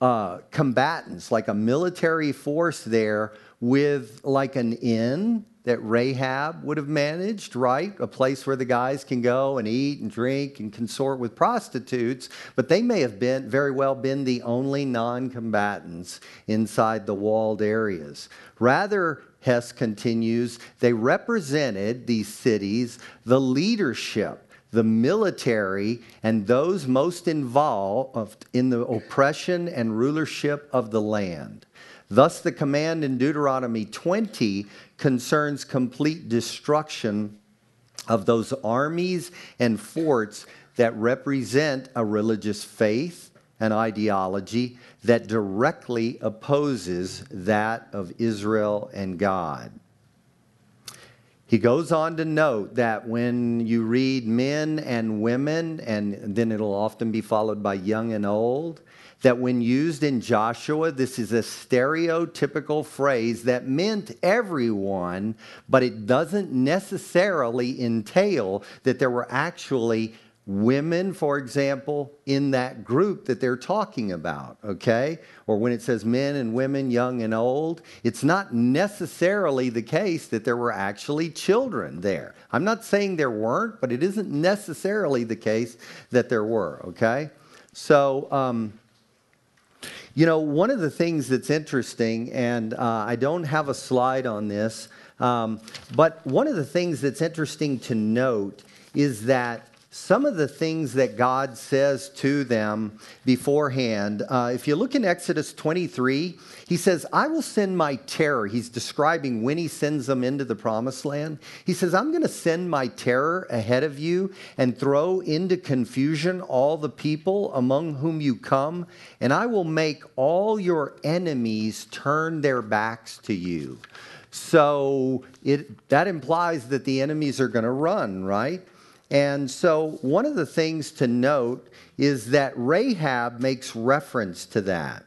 combatants, like a military force there with like an inn that Rahab would have managed, right? A place where the guys can go and eat and drink and consort with prostitutes, but they may have been very well been the only non-combatants inside the walled areas. Rather, Hess continues, they represented, these cities, the leadership, the military, and those most involved in the oppression and rulership of the land. Thus, the command in Deuteronomy 20 concerns complete destruction of those armies and forts that represent a religious faith and ideology that directly opposes that of Israel and God. He goes on to note that when you read men and women, and then it'll often be followed by young and old, that when used in Joshua, this is a stereotypical phrase that meant everyone, but it doesn't necessarily entail that there were actually women, for example, in that group that they're talking about, okay? Or when it says men and women, young and old, it's not necessarily the case that there were actually children there. I'm not saying there weren't, but it isn't necessarily the case that there were, okay? So, you know, one of the things that's interesting, and I don't have a slide on this, but one of the things that's interesting to note is that some of the things that God says to them beforehand, if you look in Exodus 23, he says, I will send my terror. He's describing when he sends them into the promised land. He says, I'm going to send my terror ahead of you and throw into confusion all the people among whom you come, and I will make all your enemies turn their backs to you. So that implies that the enemies are going to run, right? And so one of the things to note is that Rahab makes reference to that.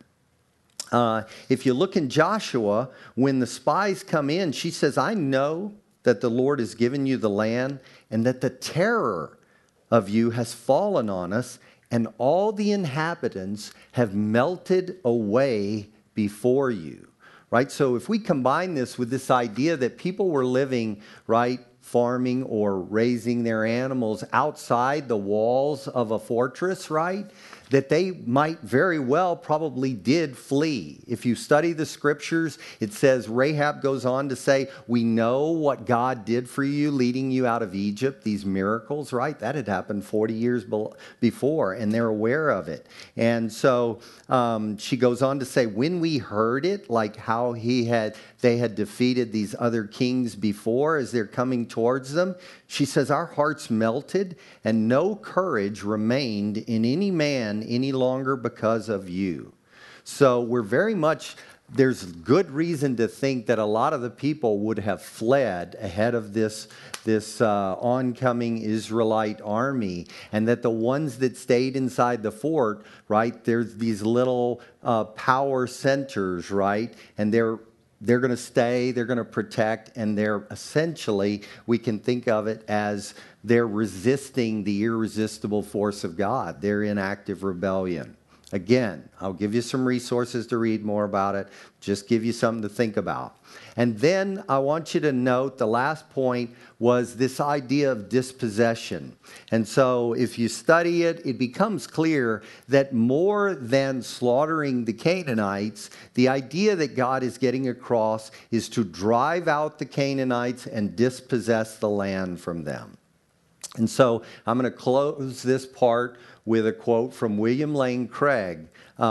If you look in Joshua, when the spies come in, she says, I know that the Lord has given you the land and that the terror of you has fallen on us, and all the inhabitants have melted away before you. Right? So if we combine this with this idea that people were living, right, farming or raising their animals outside the walls of a fortress, right? That they might very well probably did flee. If you study the scriptures, it says Rahab goes on to say, we know what God did for you leading you out of Egypt, these miracles, right? That had happened 40 years before, and they're aware of it. And so she goes on to say, when we heard it, like how they had defeated these other kings before as they're coming towards them, she says, our hearts melted and no courage remained in any man any longer because of you. So we're very much there's good reason to think that a lot of the people would have fled ahead of this oncoming Israelite army, and that the ones that stayed inside the fort, right, there's these little power centers, right, and they're going to stay, they're going to protect, and they're essentially, we can think of it as they're resisting the irresistible force of God. They're in active rebellion. Again, I'll give you some resources to read more about it, just give you something to think about. And then I want you to note the last point was this idea of dispossession. And so if you study it, it becomes clear that more than slaughtering the Canaanites, the idea that God is getting across is to drive out the Canaanites and dispossess the land from them. And so I'm going to close this part with a quote from William Lane Craig.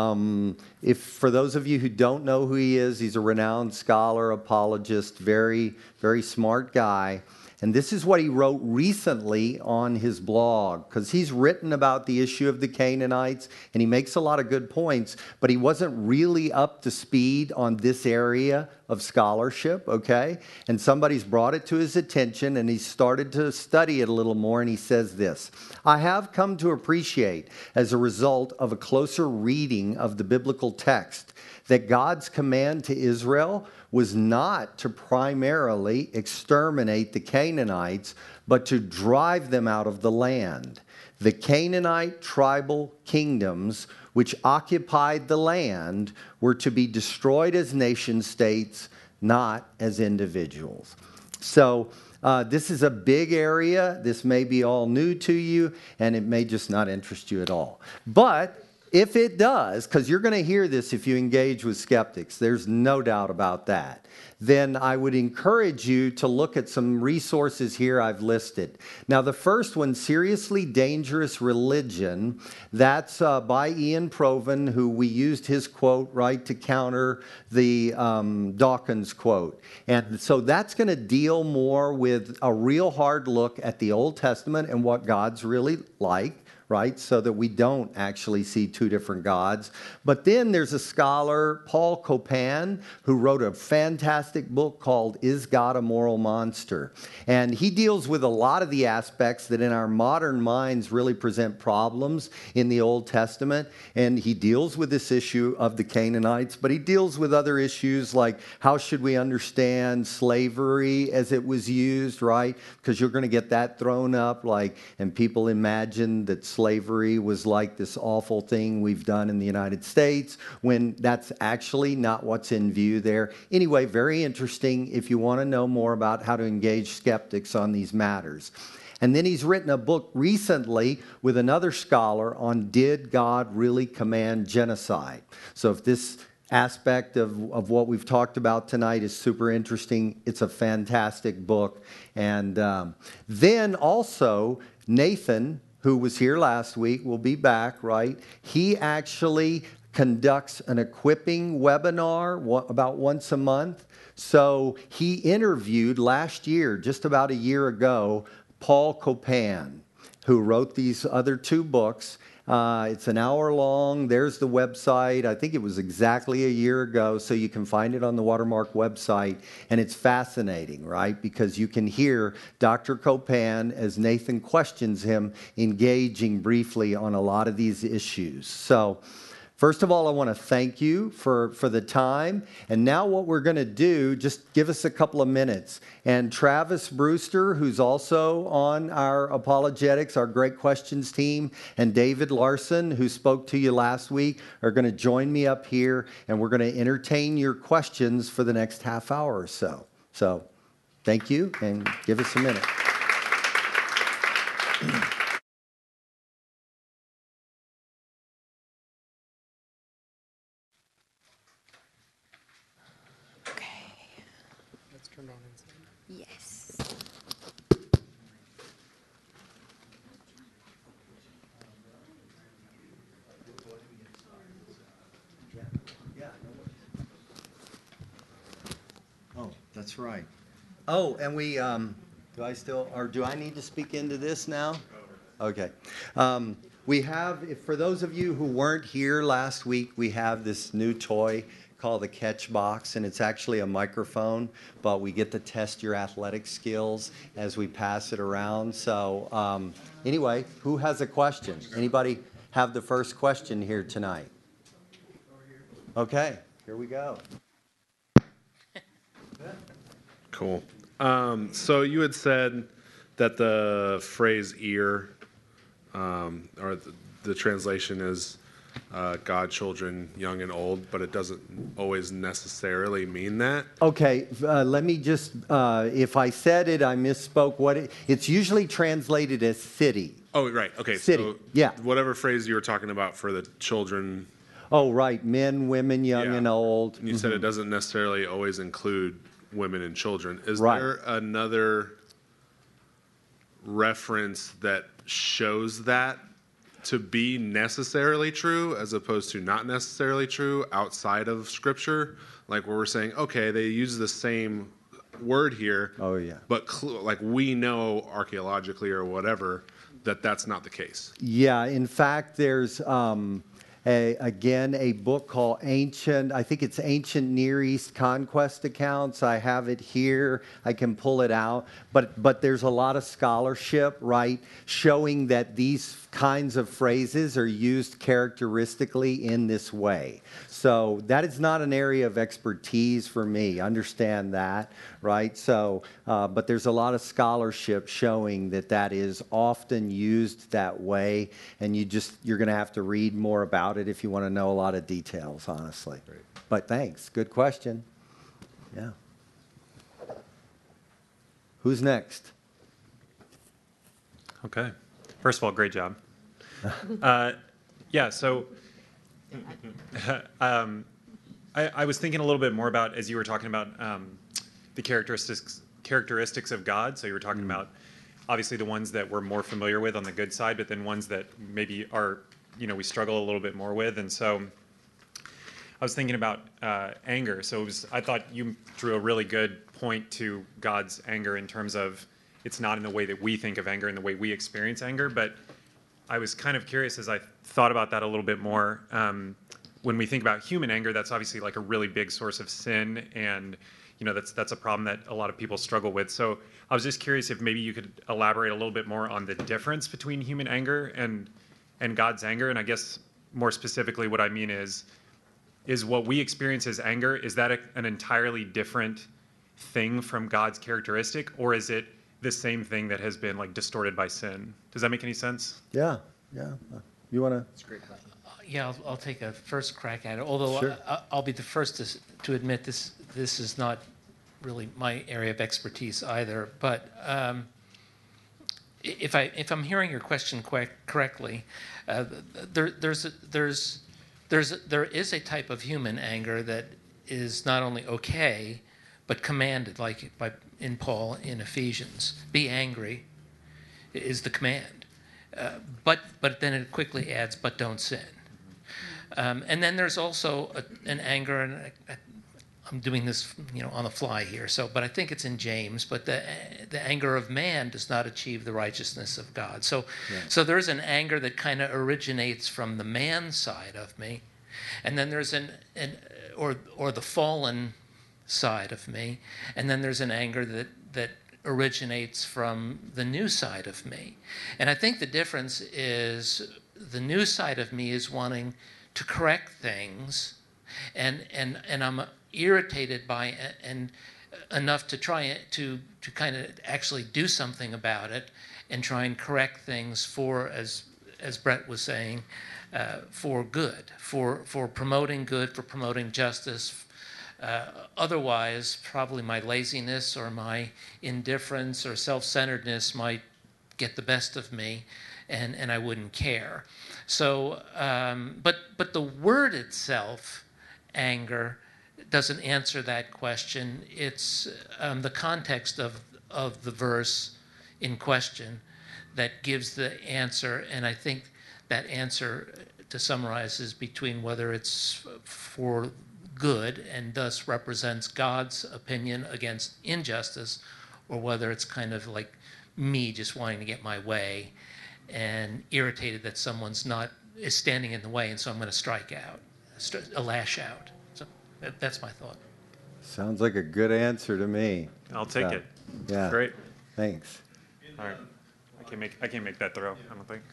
For those of you who don't know who he is, he's a renowned scholar, apologist, very, very smart guy. And this is what he wrote recently on his blog, because he's written about the issue of the Canaanites, and he makes a lot of good points, but he wasn't really up to speed on this area of scholarship, okay? And somebody's brought it to his attention, and he started to study it a little more, and he says this: I have come to appreciate, as a result of a closer reading of the biblical text, that God's command to Israel was not to primarily exterminate the Canaanites, but to drive them out of the land. The Canaanite tribal kingdoms which occupied the land were to be destroyed as nation states, not as individuals. So this is a big area. This may be all new to you, and it may just not interest you at all. But if it does, because you're going to hear this if you engage with skeptics, there's no doubt about that, then I would encourage you to look at some resources here I've listed. Now, the first one, Seriously Dangerous Religion, that's by Ian Provan, who we used his quote, right, to counter the Dawkins quote. And so that's going to deal more with a real hard look at the Old Testament and what God's really like, right? So that we don't actually see two different gods. But then there's a scholar, Paul Copan, who wrote a fantastic book called Is God a Moral Monster? And he deals with a lot of the aspects that in our modern minds really present problems in the Old Testament. And he deals with this issue of the Canaanites, but he deals with other issues like how should we understand slavery as it was used, right? Because you're going to get that thrown up, like, and people imagine that slavery was like this awful thing we've done in the United States, when that's actually not what's in view there. Anyway, very interesting if you want to know more about how to engage skeptics on these matters. And then he's written a book recently with another scholar on Did God Really Command Genocide? So if this aspect of what we've talked about tonight is super interesting, it's a fantastic book. And then also Nathan, who was here last week, will be back, right? He actually conducts an equipping webinar about once a month. So he interviewed last year, just about a year ago, Paul Copan, who wrote these other two books. It's an hour long. There's the website. I think it was exactly a year ago, so you can find it on the Watermark website. And it's fascinating, right? Because you can hear Dr. Copan, as Nathan questions him, engaging briefly on a lot of these issues. So first of all, I want to thank you for the time. And now what we're going to do, just give us a couple of minutes. And Travis Brewster, who's also on our apologetics, our Great Questions team, and David Larson, who spoke to you last week, are going to join me up here. And we're going to entertain your questions for the next half hour or so. So thank you, and give us a minute. Yes. Oh, that's right. Oh, and we, do I need to speak into this now? Okay. We have, for those of you who weren't here last week, we have this new toy called the Catch Box, and it's actually a microphone, but we get to test your athletic skills as we pass it around. So anyway, who has a question? Anybody have the first question here tonight? Okay, here we go. Cool. So you had said that the phrase ear, or the translation is God, children, young and old, but it doesn't always necessarily mean that. Okay, let me just, if I said it, I misspoke. It's usually translated as city. Oh, right. Okay. City, So yeah. whatever phrase you were talking about for the children. Oh, right, men, women, young and old. You said it doesn't necessarily always include women and children. Is Right. there another reference that shows that to be necessarily true as opposed to not necessarily true outside of Scripture? Like where we're saying, okay, they use the same word here. Oh, yeah. But like we know archaeologically or whatever that that's not the case. Yeah, in fact, there's again a book called I think it's Ancient Near East Conquest Accounts. I have it here. I can pull it out. But there's a lot of scholarship, right, showing that these kinds of phrases are used characteristically in this way. So that is not an area of expertise for me. Understand that, right? So, but there's a lot of scholarship showing that that is often used that way, and you're going to have to read more about it if you want to know a lot of details, honestly. Great. But thanks. Good question. Yeah. Who's next? Okay. First of all, great job. Yeah, so I was thinking a little bit more about, as you were talking about the characteristics of God. So you were talking about obviously the ones that we're more familiar with on the good side, but then ones that maybe are, we struggle a little bit more with. And so I was thinking about anger. So I thought you drew a really good point to God's anger in terms of it's not in the way that we think of anger and the way we experience anger. But I was kind of curious as I thought about that a little bit more. When we think about human anger, that's obviously like a really big source of sin, and that's a problem that a lot of people struggle with. So I was just curious if maybe you could elaborate a little bit more on the difference between human anger and God's anger. And I guess more specifically, what I mean is what we experience as anger, is that an entirely different thing from God's characteristic, or is it the same thing that has been like distorted by sin? Does that make any sense? Yeah. You want to? That's a great question. Yeah, I'll take a first crack at it. Although Sure. I'll be the first to admit this is not really my area of expertise either. But if I'm hearing your question correctly, there is a type of human anger that is not only okay, but commanded, like in Paul in Ephesians. Be angry is the command. But then it quickly adds, but don't sin. And then there's also an anger, and I'm doing this, on the fly here. But I think it's in James. But the anger of man does not achieve the righteousness of God. So there's an anger that kind of originates from the man side of me, and then there's or the fallen side of me, and then there's an anger that originates from the new side of me. And I think the difference is the new side of me is wanting to correct things, and I'm irritated by and enough to try to kind of actually do something about it and try and correct things for, as Brett was saying, for good, for promoting good, for promoting justice. Otherwise, probably my laziness or my indifference or self-centeredness might get the best of me, and I wouldn't care. So, but the word itself, anger, doesn't answer that question. It's the context of the verse in question that gives the answer, and I think that answer, to summarize, is between whether it's for good and thus represents God's opinion against injustice, or whether it's kind of like me just wanting to get my way and irritated that is standing in the way, and so I'm going to strike out, lash out. So That's my thought. Sounds like a good answer to me. I'll take So, it. Yeah. Great. Thanks. All right. I can't make that throw, I don't think.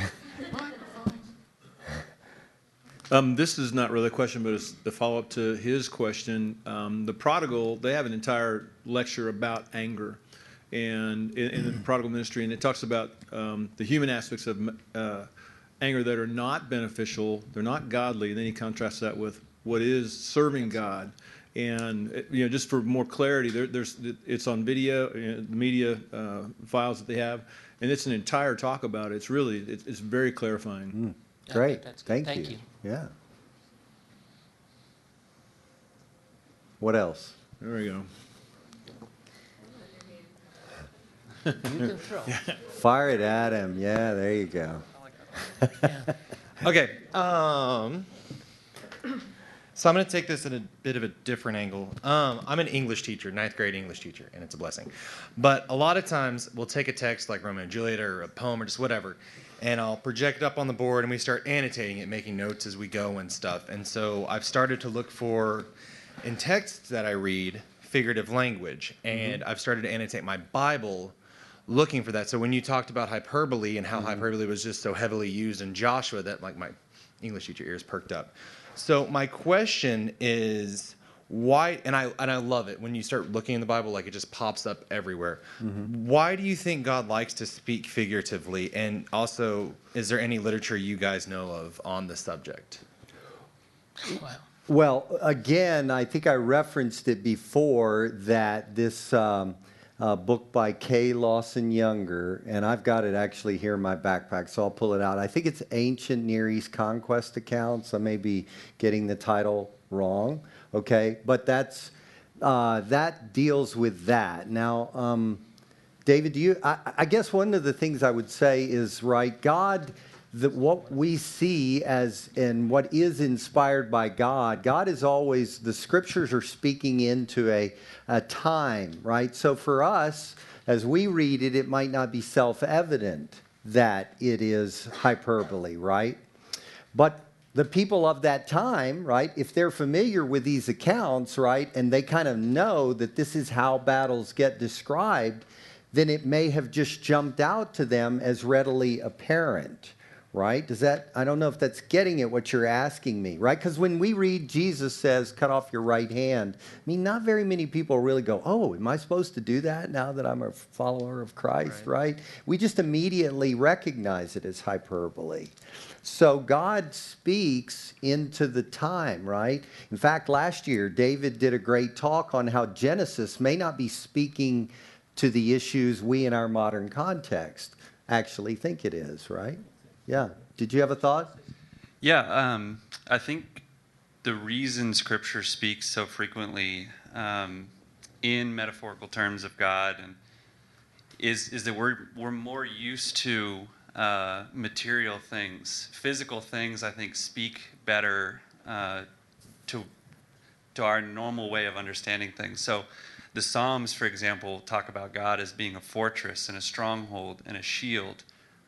This is not really a question, but it's the follow-up to his question. The prodigal, they have an entire lecture about anger and in the prodigal ministry, and it talks about the human aspects of anger that are not beneficial, they're not godly, and then he contrasts that with what is serving God. And just for more clarity, it's on video, the media files that they have, and it's an entire talk about it. It's very clarifying. Great. That's good. Thank you. Yeah. What else? There we go. You can throw. Fire it at him. Yeah, there you go. Yeah. Okay. So I'm going to take this at a bit of a different angle. I'm an English teacher, ninth grade English teacher, and it's a blessing. But a lot of times we'll take a text like Romeo and Juliet or a poem or just whatever, and I'll project it up on the board and we start annotating it, making notes as we go and stuff. And so I've started to look for, in texts that I read, figurative language. And I've started to annotate my Bible looking for that. So when you talked about hyperbole and how hyperbole was just so heavily used in Joshua, that like my English teacher ears perked up. So my question is why, and I love it when you start looking in the Bible, like it just pops up everywhere. Why do you think God likes to speak figuratively? And also, is there any literature you guys know of on the subject? Wow. Well, again, I think I referenced it before that this book by Kay Lawson Younger, and I've got it actually here in my backpack, so I'll pull it out. I think it's Ancient Near East Conquest Accounts. I may be getting the title wrong, okay? But that deals with that. Now, David, I guess one of the things I would say is, right, God, what we see as and what is inspired by God is always, the scriptures are speaking into a time, right? So for us, as we read it, it might not be self-evident that it is hyperbole, right? But the people of that time, right, if they're familiar with these accounts, right, and they kind of know that this is how battles get described, then it may have just jumped out to them as readily apparent. Right? I don't know if that's getting at what you're asking me, right? Because when we read Jesus says, cut off your right hand, I mean, not very many people really go, oh, am I supposed to do that now that I'm a follower of Christ, right? We just immediately recognize it as hyperbole. So God speaks into the time, right? In fact, last year, David did a great talk on how Genesis may not be speaking to the issues we in our modern context actually think it is, right? Yeah. Did you have a thought? Yeah, I think the reason Scripture speaks so frequently in metaphorical terms of God is that we're more used to material things. Physical things, I think, speak better to our normal way of understanding things. So the Psalms, for example, talk about God as being a fortress and a stronghold and a shield.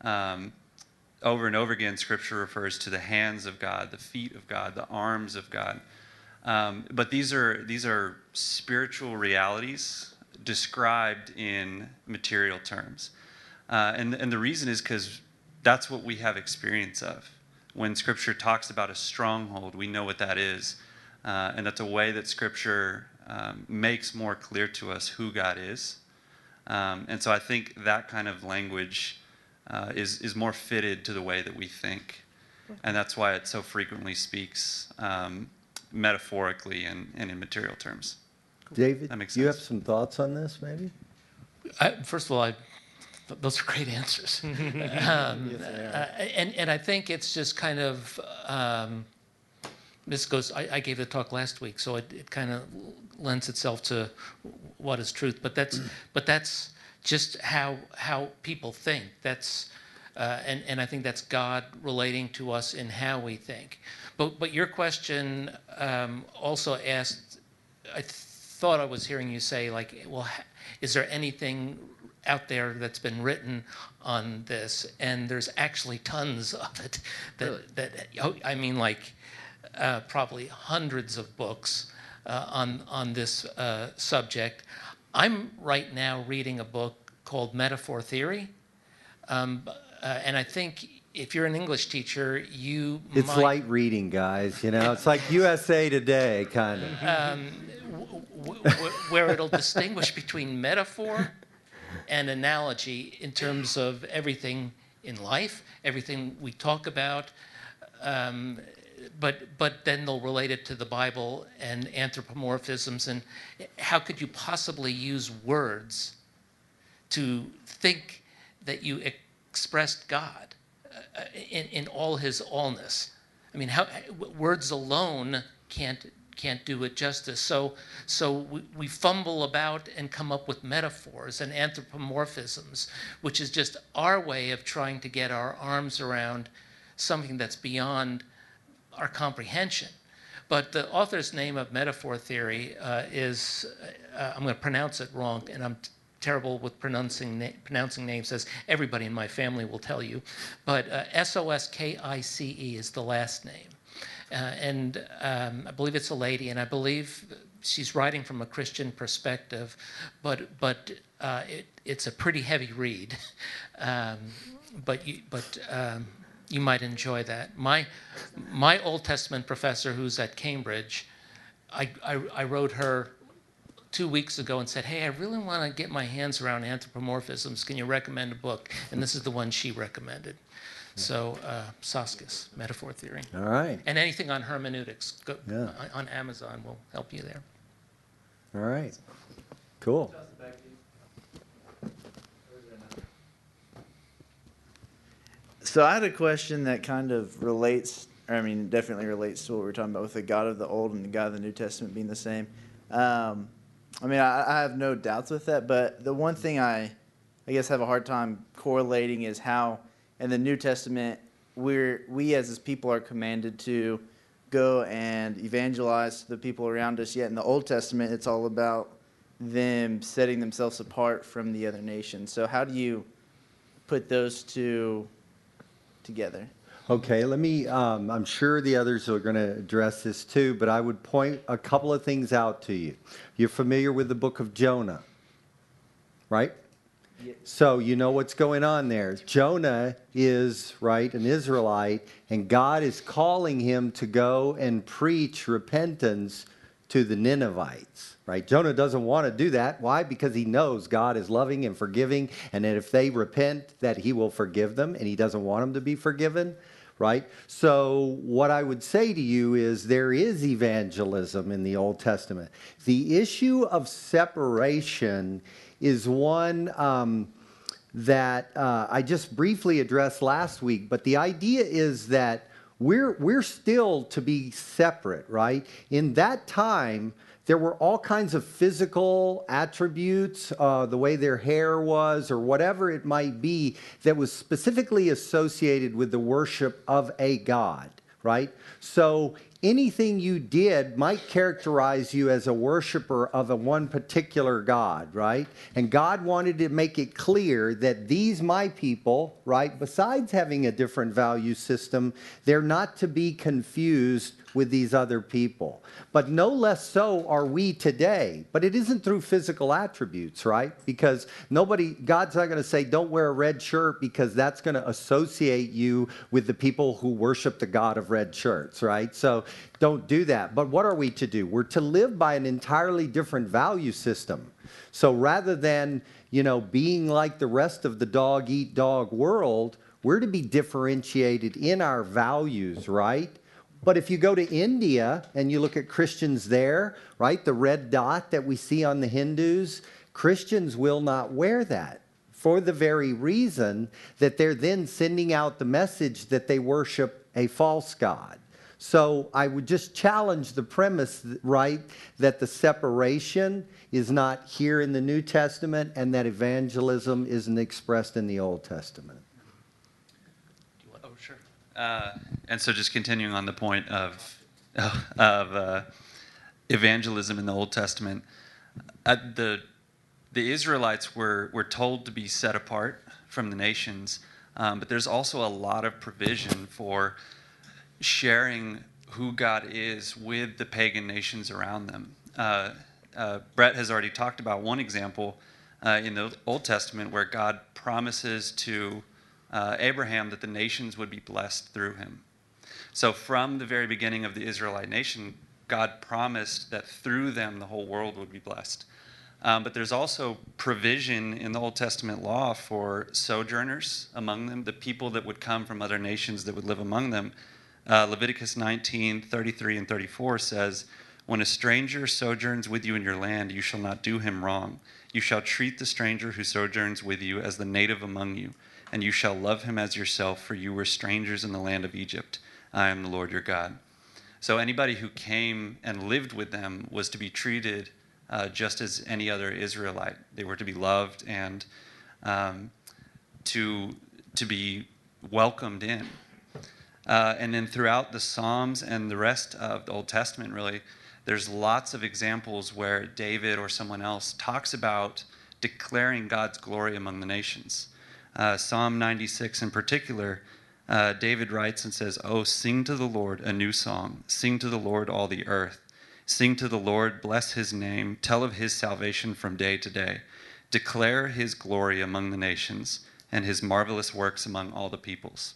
Over and over again, Scripture refers to the hands of God, the feet of God, the arms of God. But these are spiritual realities described in material terms. And the reason is because that's what we have experience of. When Scripture talks about a stronghold, we know what that is. And that's a way that Scripture makes more clear to us who God is. And so I think that kind of language is more fitted to the way that we think. And that's why it so frequently speaks metaphorically and in material terms. David, That makes you have sense. some thoughts on this, maybe? First of all, those are great answers. And I think it's just kind of, this goes, I gave the talk last week, so it kind of lends itself to what is truth. But that's just how people think. That's and I think that's God relating to us in how we think. But your question also asked, I thought I was hearing you say, like, well, is there anything out there that's been written on this? And there's actually tons of it. I mean, like, probably hundreds of books on this subject. I'm right now reading a book called Metaphor Theory, and I think if you're an English teacher, It's might, light reading, guys. You know, it's like USA Today, kind of. where it'll distinguish between metaphor and analogy in terms of everything in life, everything we talk about, but then they'll relate it to the Bible and anthropomorphisms. And how could you possibly use words to think that you expressed God in all His allness? I mean, words alone can't do it justice. So we fumble about and come up with metaphors and anthropomorphisms, which is just our way of trying to get our arms around something that's beyond our comprehension. But the author's name of Metaphor Theory is, I'm going to pronounce it wrong, and I'm terrible with pronouncing names, as everybody in my family will tell you, but Soskice is the last name. And I believe it's a lady, and I believe she's writing from a Christian perspective, but it's a pretty heavy read. But you might enjoy that. My Old Testament professor, who's at Cambridge, I wrote her 2 weeks ago and said, hey, I really want to get my hands around anthropomorphisms. Can you recommend a book? And this is the one she recommended. So Soskice, Metaphor Theory. All right. And anything on hermeneutics Yeah. on Amazon will help you there. All right. Cool. So I had a question that kind of relates, or I mean, definitely relates to what we were talking about with the God of the Old and the God of the New Testament being the same. I mean, I have no doubts with that, but the one thing I guess have a hard time correlating is how in the New Testament we as His people are commanded to go and evangelize to the people around us, yet in the Old Testament it's all about them setting themselves apart from the other nations. So how do you put those two together? Okay, let me, I'm sure the others are going to address this too, but I would point a couple of things out to you. You're familiar with the book of Jonah, right? Yes. So you know what's going on there. Jonah is, right, an Israelite, and God is calling him to go and preach repentance to the Ninevites, right? Jonah doesn't want to do that. Why? Because he knows God is loving and forgiving, and that if they repent, that He will forgive them, and He doesn't want them to be forgiven, right? So what I would say to you is there is evangelism in the Old Testament. The issue of separation is one that I just briefly addressed last week, but the idea is that we're still to be separate, right? In that time, there were all kinds of physical attributes, the way their hair was or whatever it might be, that was specifically associated with the worship of a god, right? So anything you did might characterize you as a worshiper of a one particular god, right? And God wanted to make it clear that these my people, right, besides having a different value system, they're not to be confused with these other people. But no less so are we today. But it isn't through physical attributes, right? Because God's not going to say, don't wear a red shirt because that's going to associate you with the people who worship the God of red shirts, right? So don't do that. But what are we to do? We're to live by an entirely different value system. So rather than, being like the rest of the dog-eat-dog world, we're to be differentiated in our values, right? But if you go to India and you look at Christians there, right, the red dot that we see on the Hindus, Christians will not wear that for the very reason that they're then sending out the message that they worship a false god. So I would just challenge the premise, right, that the separation is not here in the New Testament and that evangelism isn't expressed in the Old Testament. Oh, sure. And so just continuing on the point of evangelism in the Old Testament, the Israelites were told to be set apart from the nations, but there's also a lot of provision for sharing who God is with the pagan nations around them. Brett has already talked about one example in the Old Testament where God promises to Abraham that the nations would be blessed through him. So from the very beginning of the Israelite nation, God promised that through them the whole world would be blessed. But there's also provision in the Old Testament law for sojourners among them, the people that would come from other nations that would live among them. Leviticus 19:33 and 34 says, "When a stranger sojourns with you in your land, you shall not do him wrong. You shall treat the stranger who sojourns with you as the native among you, and you shall love him as yourself, for you were strangers in the land of Egypt. I am the Lord your God." So anybody who came and lived with them was to be treated just as any other Israelite. They were to be loved and to be welcomed in. And then throughout the Psalms and the rest of the Old Testament, really, there's lots of examples where David or someone else talks about declaring God's glory among the nations. Psalm 96 in particular, David writes and says, "Oh, sing to the Lord a new song. Sing to the Lord all the earth. Sing to the Lord, bless his name. Tell of his salvation from day to day. Declare his glory among the nations and his marvelous works among all the peoples."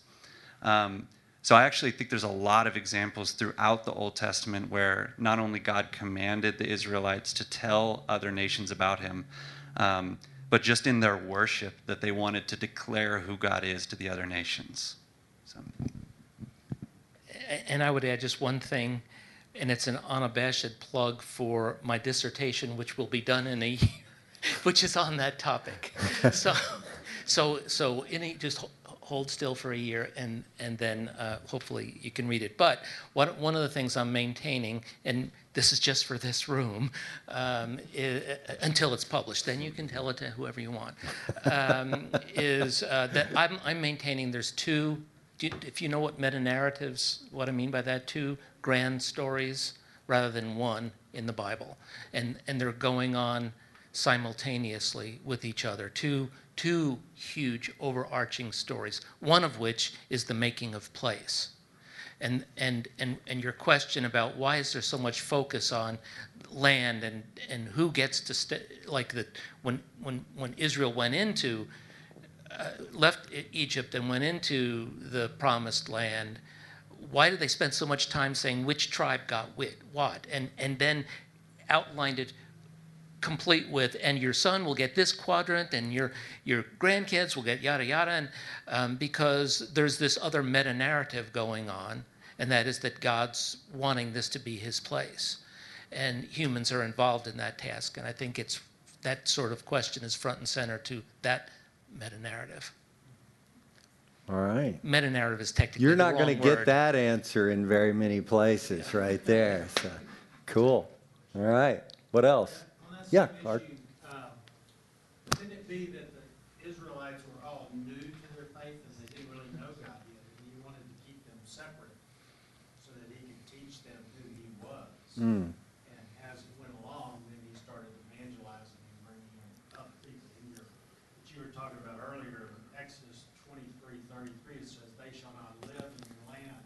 So I actually think there's a lot of examples throughout the Old Testament where not only God commanded the Israelites to tell other nations about him, but just in their worship that they wanted to declare who God is to the other nations. So. And I would add just one thing, and it's an unabashed plug for my dissertation, which will be done in a year, which is on that topic. So just hold still for a year, and then hopefully you can read it. But one of the things I'm maintaining, and this is just for this room, until it's published, then you can tell it to whoever you want, is that I'm maintaining there's two. If you know what meta-narratives, what I mean by that, two grand stories rather than one in the Bible, and they're going on simultaneously with each other. Two huge overarching stories. One of which is the making of place, and your question about why is there so much focus on land and who gets to stay, like that when Israel went into left Egypt and went into the promised land, why did they spend so much time saying which tribe got what? And then outlined it complete with, and your son will get this quadrant, and your grandkids will get yada yada, and because there's this other meta-narrative going on, and that is that God's wanting this to be his place. And humans are involved in that task, and I think it's that sort of question is front and center to that meta-narrative. All right. Meta-narrative is technically You're not going to get that answer in very many places right there. So, cool. All right. What else? Yeah, Art. Couldn't it be that the Israelites were all new to their faith as they didn't really know God yet, and he wanted to keep them separate so that he could teach them who he was? And as it went along, then he started evangelizing and bringing in other people. What you were talking about earlier, Exodus 23:33, it says, "They shall not live in your land,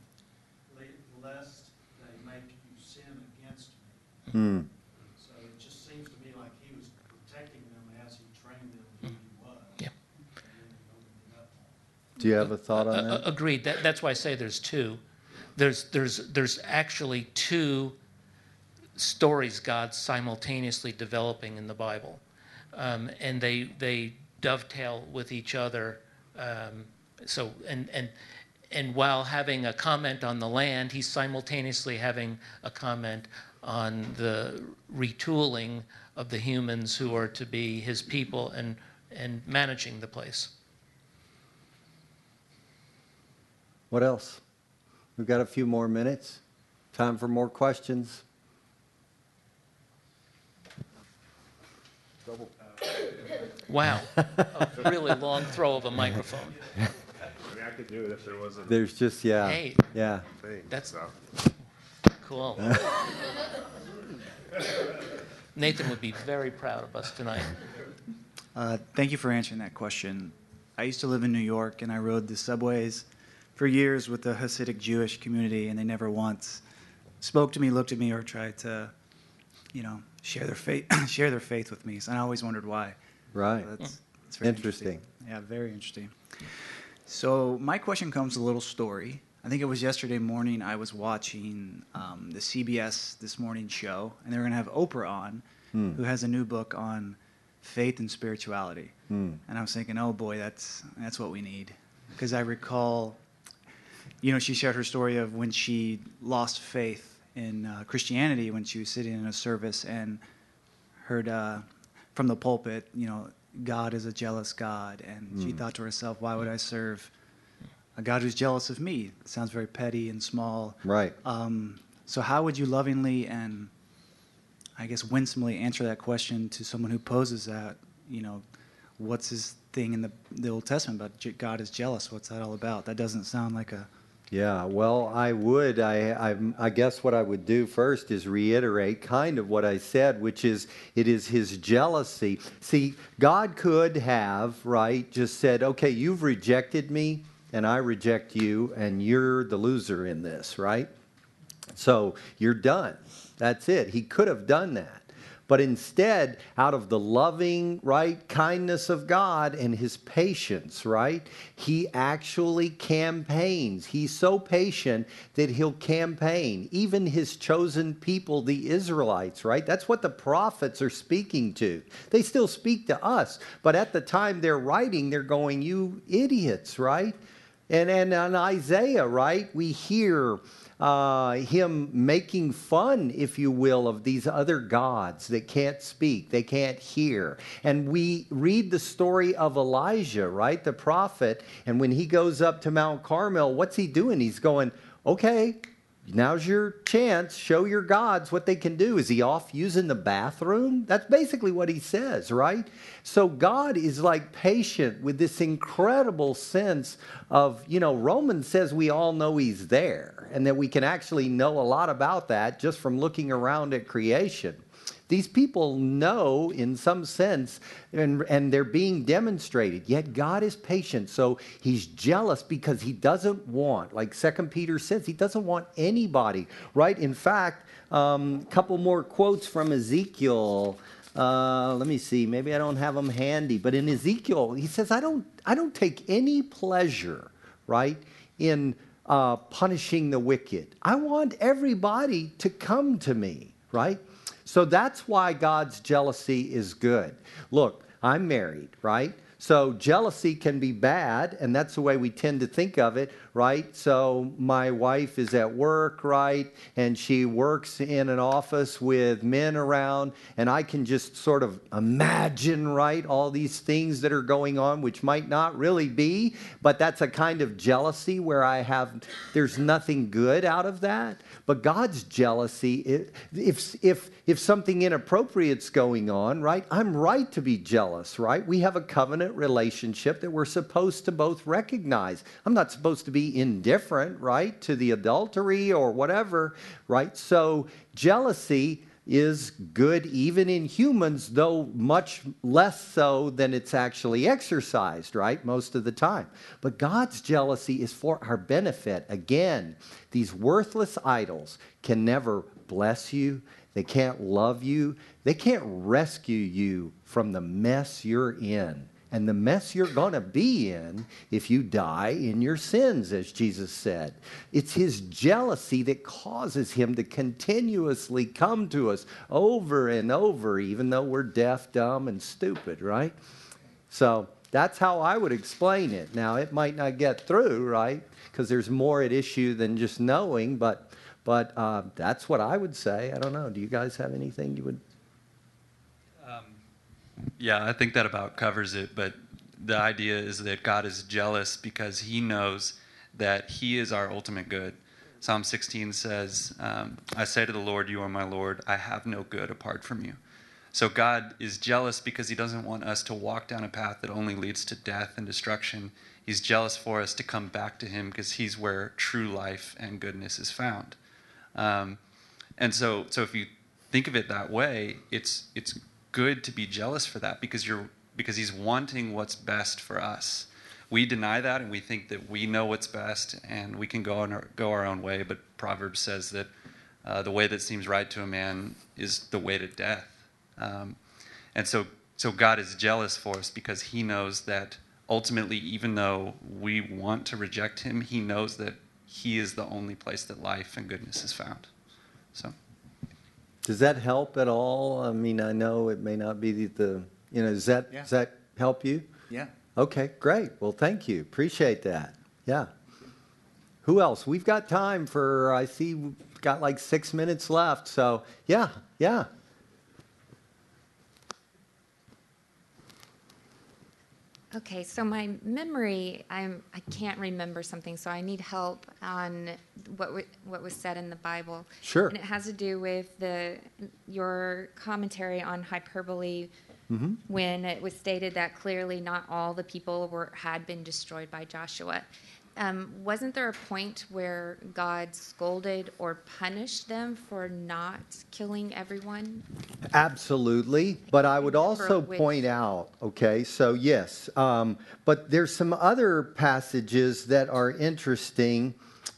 lest they make you sin against me." So it just seems to me like he was protecting them as he trained them who he was. Yeah. And then he opened it up more. Do you have a thought on that? Agreed. That's why I say there's two. There's actually two stories God's simultaneously developing in the Bible, and they dovetail with each other. So and while having a comment on the land, he's simultaneously having a comment on the retooling of the humans who are to be his people and managing the place. What else? We've got a few more minutes. Time for more questions. Wow, a really long throw of a microphone. I mean, I could do it if there wasn't There's just, yeah. Hey. Yeah. a thing. That's so. cool. Nathan would be very proud of us tonight. Thank you for answering that question. I used to live in New York, and I rode the subways for years with the Hasidic Jewish community, and they never once spoke to me, looked at me, or tried to, share their faith, share their faith with me. So I always wondered why. Right. So that's very Interesting. Yeah, very interesting. So my question comes with a little story. I think it was yesterday morning I was watching the CBS This Morning show, and they were going to have Oprah on, who has a new book on faith and spirituality. And I was thinking, oh boy, that's what we need. Because I recall, she shared her story of when she lost faith in Christianity when she was sitting in a service and heard from the pulpit, God is a jealous God. And she thought to herself, why would I serve a God who's jealous of me? It sounds very petty and small. Right. So how would you lovingly and, I guess, winsomely answer that question to someone who poses that? What's his thing in the Old Testament about God is jealous? What's that all about? That doesn't sound like a... Yeah, well, I would. I guess what I would do first is reiterate kind of what I said, which is it is his jealousy. See, God could have, right, just said, okay, you've rejected me, and I reject you, and you're the loser in this, right? So you're done. That's it. He could have done that. But instead, out of the loving, right, kindness of God and his patience, right, he actually campaigns. He's so patient that he'll campaign. Even his chosen people, the Israelites, right? That's what the prophets are speaking to. They still speak to us. But at the time they're writing, they're going, you idiots, right? And on Isaiah, right, we hear him making fun, if you will, of these other gods that can't speak, they can't hear. And we read the story of Elijah, right, the prophet, and when he goes up to Mount Carmel, what's he doing? He's going, okay, now's your chance. Show your gods what they can do. Is he off using the bathroom? That's basically what he says, right? So God is like patient with this incredible sense of, Romans says we all know he's there and that we can actually know a lot about that just from looking around at creation. These people know in some sense, and they're being demonstrated, yet God is patient. So he's jealous because he doesn't want, like 2 Peter says, he doesn't want anybody, right? In fact, a couple more quotes from Ezekiel. Let me see, maybe I don't have them handy, but in Ezekiel, he says, I don't take any pleasure, right, in punishing the wicked. I want everybody to come to me, right? So that's why God's jealousy is good. Look, I'm married, right? So jealousy can be bad, and that's the way we tend to think of it, right? So my wife is at work, right? And she works in an office with men around, and I can just sort of imagine, right, all these things that are going on, which might not really be, but that's a kind of jealousy where there's nothing good out of that. But God's jealousy, if something inappropriate's going on, right, I'm right to be jealous, right? We have a covenant relationship that we're supposed to both recognize. I'm not supposed to be indifferent, right, to the adultery or whatever, right? So jealousy is good even in humans, though much less so than it's actually exercised, right, most of the time. But God's jealousy is for our benefit. Again, these worthless idols can never bless you. They can't love you. They can't rescue you from the mess you're in. And the mess you're going to be in if you die in your sins, as Jesus said. It's his jealousy that causes him to continuously come to us over and over, even though we're deaf, dumb, and stupid, right? So that's how I would explain it. Now, it might not get through, right? Because there's more at issue than just knowing, but that's what I would say. I don't know. Do you guys have anything you would... Yeah, I think that about covers it, but the idea is that God is jealous because he knows that he is our ultimate good. Psalm 16 says, I say to the Lord, you are my Lord, I have no good apart from you. So God is jealous because he doesn't want us to walk down a path that only leads to death and destruction. He's jealous for us to come back to him because he's where true life and goodness is found. And so if you think of it that way, it's good to be jealous for that because he's wanting what's best for us. We deny that and we think that we know what's best and we can go our own way. But Proverbs says that the way that seems right to a man is the way to death. And so God is jealous for us because he knows that ultimately, even though we want to reject him, he knows that he is the only place that life and goodness is found. So, Does that help at all? I mean, I know it may not be does that help you? Yeah. Okay, great. Well, thank you. Appreciate that. Yeah. Who else? We've got time for, I see we've got like 6 minutes left. So, yeah. Okay, so my memory, I can't remember something, so I need help on what was said in the Bible. Sure. And it has to do with your commentary on hyperbole, when it was stated that clearly not all the people had been destroyed by Joshua. Wasn't there a point where God scolded or punished them for not killing everyone? Absolutely. But I would also which- point out, okay, so yes, but there's some other passages that are interesting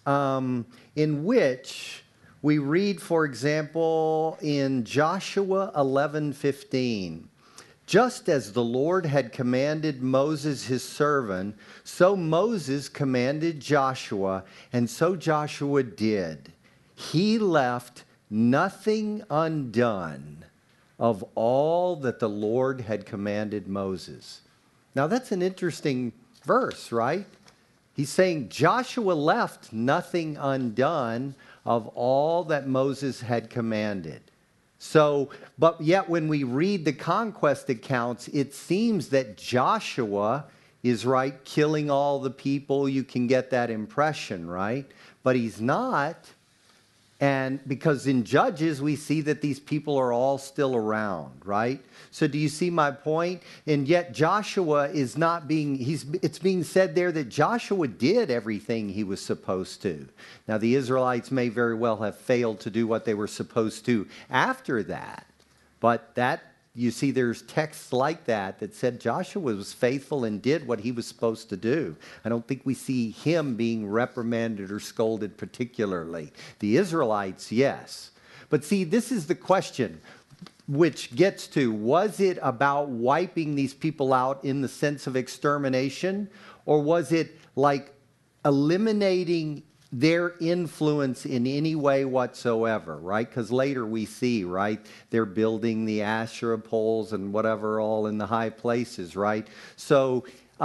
in which we read, for example, in Joshua 11:15. Just as the Lord had commanded Moses his servant, so Moses commanded Joshua, and so Joshua did. He left nothing undone of all that the Lord had commanded Moses. Now that's an interesting verse, right? He's saying Joshua left nothing undone of all that Moses had commanded. So, but yet when we read the conquest accounts, it seems that Joshua is, right, killing all the people. You can get that impression, right? But he's not. And because in Judges, we see that these people are all still around, right? So do you see my point? And yet Joshua is not it's being said there that Joshua did everything he was supposed to. Now the Israelites may very well have failed to do what they were supposed to after that. But you see there's texts like that said Joshua was faithful and did what he was supposed to do. I don't think we see him being reprimanded or scolded particularly. The Israelites, yes. But see, this is the question, which gets to, was it about wiping these people out in the sense of extermination? Or was it like eliminating their influence in any way whatsoever, right? Because later we see, right, they're building the Asherah poles and whatever all in the high places, right? So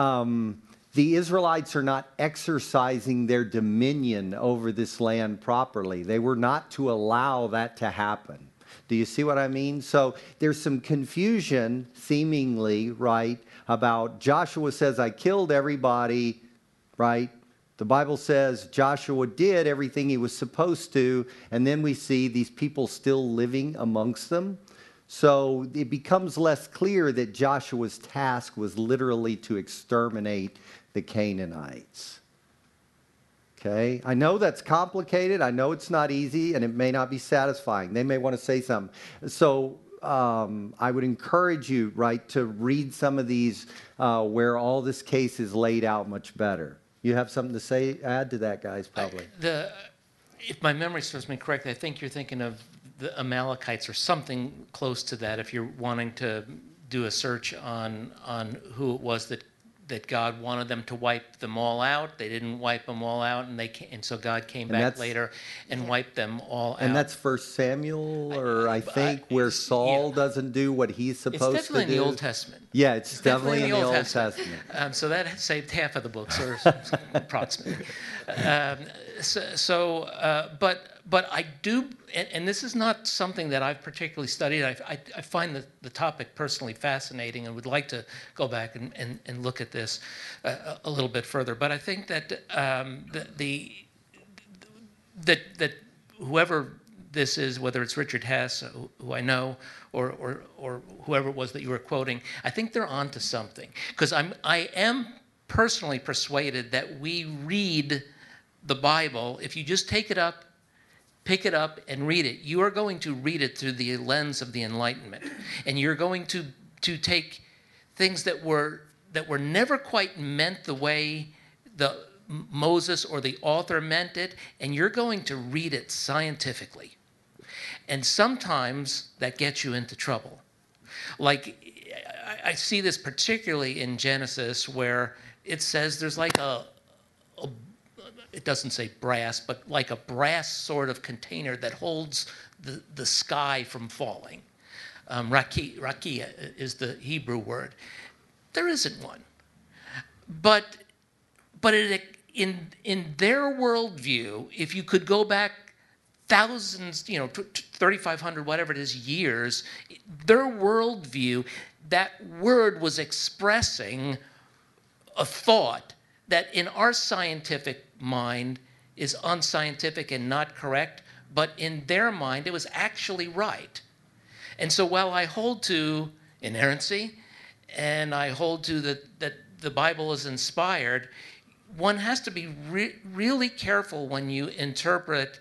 the Israelites are not exercising their dominion over this land properly. They were not to allow that to happen. Do you see what I mean? So there's some confusion, seemingly, right, about Joshua says, I killed everybody, right? The Bible says Joshua did everything he was supposed to, and then we see these people still living amongst them. So it becomes less clear that Joshua's task was literally to exterminate the Canaanites. Okay? I know that's complicated. I know it's not easy, and it may not be satisfying. They may want to say something. So I would encourage you, right, to read some of these where all this case is laid out much better. You have something to add to that, guys, probably. If my memory serves me correctly, I think you're thinking of the Amalekites or something close to that. If you're wanting to do a search on who it was that God wanted them to wipe them all out, they didn't wipe them all out, and so God came back later and wiped them all out. And that's 1 Samuel, or I think, where Saul doesn't do what he's supposed to do. It's definitely in the Old Testament. Yeah, it's definitely in the Old Testament. So that saved half of the books, or approximately. But I do, and this is not something that I've particularly studied. I find the topic personally fascinating and would like to go back and look at this a little bit further. But I think that that whoever this is, whether it's Richard Hess, who I know, or whoever it was that you were quoting, I think they're onto something. Because I am personally persuaded that we read the Bible, if you just pick it up and read it, you are going to read it through the lens of the Enlightenment. And you're going to take things that were never quite meant the way Moses or the author meant it, and you're going to read it scientifically. And sometimes that gets you into trouble. Like, I see this particularly in Genesis, where it says there's like it doesn't say brass, but like a brass sort of container that holds the sky from falling. Rakia is the Hebrew word. There isn't one. But in their worldview, if you could go back thousands, 3,500, whatever it is, years, their worldview, that word was expressing a thought that in our scientific mind is unscientific and not correct, but in their mind it was actually right. And so while I hold to inerrancy and I hold to that the Bible is inspired, one has to be really careful when you interpret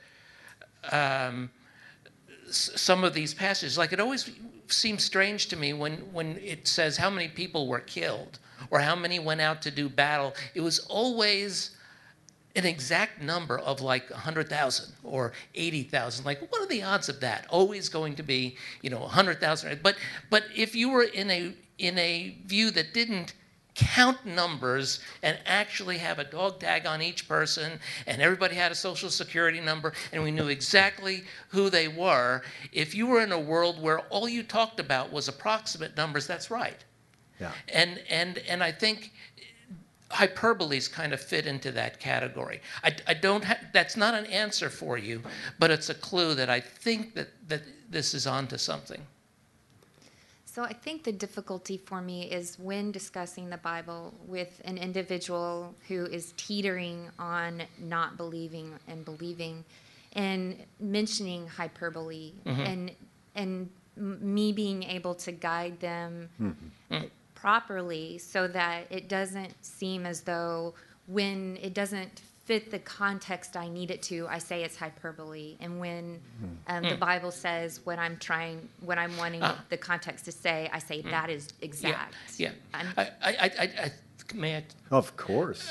some of these passages. Like, it always seems strange to me when it says how many people were killed or how many went out to do battle. It was always an exact number of like 100,000 or 80,000. Like, what are the odds of that? Always going to be, 100,000. But if you were in a view that didn't count numbers and actually have a dog tag on each person, and everybody had a social security number, and we knew exactly who they were, if you were in a world where all you talked about was approximate numbers, that's right. Yeah. And I think hyperboles kind of fit into that category. I don't that's not an answer for you, but it's a clue that I think that this is onto something. So I think the difficulty for me is when discussing the Bible with an individual who is teetering on not believing and believing, and mentioning hyperbole, and me being able to guide them properly so that it doesn't seem as though when it doesn't fit the context I need it to, I say it's hyperbole. And when the Bible says what I'm wanting the context to say, I say that is exact. Yeah. May I? Of course.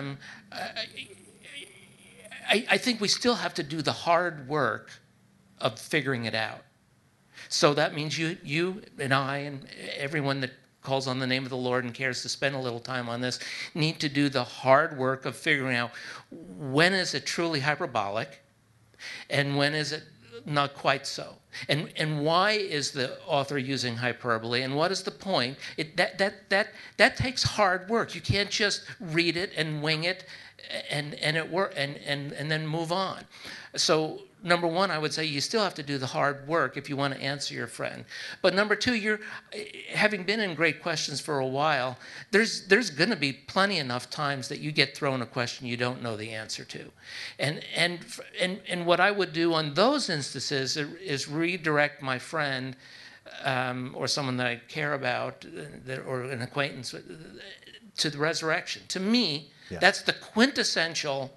I think we still have to do the hard work of figuring it out. So that means you and I and everyone that calls on the name of the Lord and cares to spend a little time on this need to do the hard work of figuring out when is it truly hyperbolic and when is it not quite so. And why is the author using hyperbole, and what is the point? That takes hard work. You can't just read it and wing it and then move on. So number one, I would say you still have to do the hard work if you want to answer your friend. But number two, you're having been in Great Questions for a while, there's going to be plenty enough times that you get thrown a question you don't know the answer to. And what I would do on those instances is redirect my friend or someone that I care about or an acquaintance to the resurrection. To me, that's the quintessential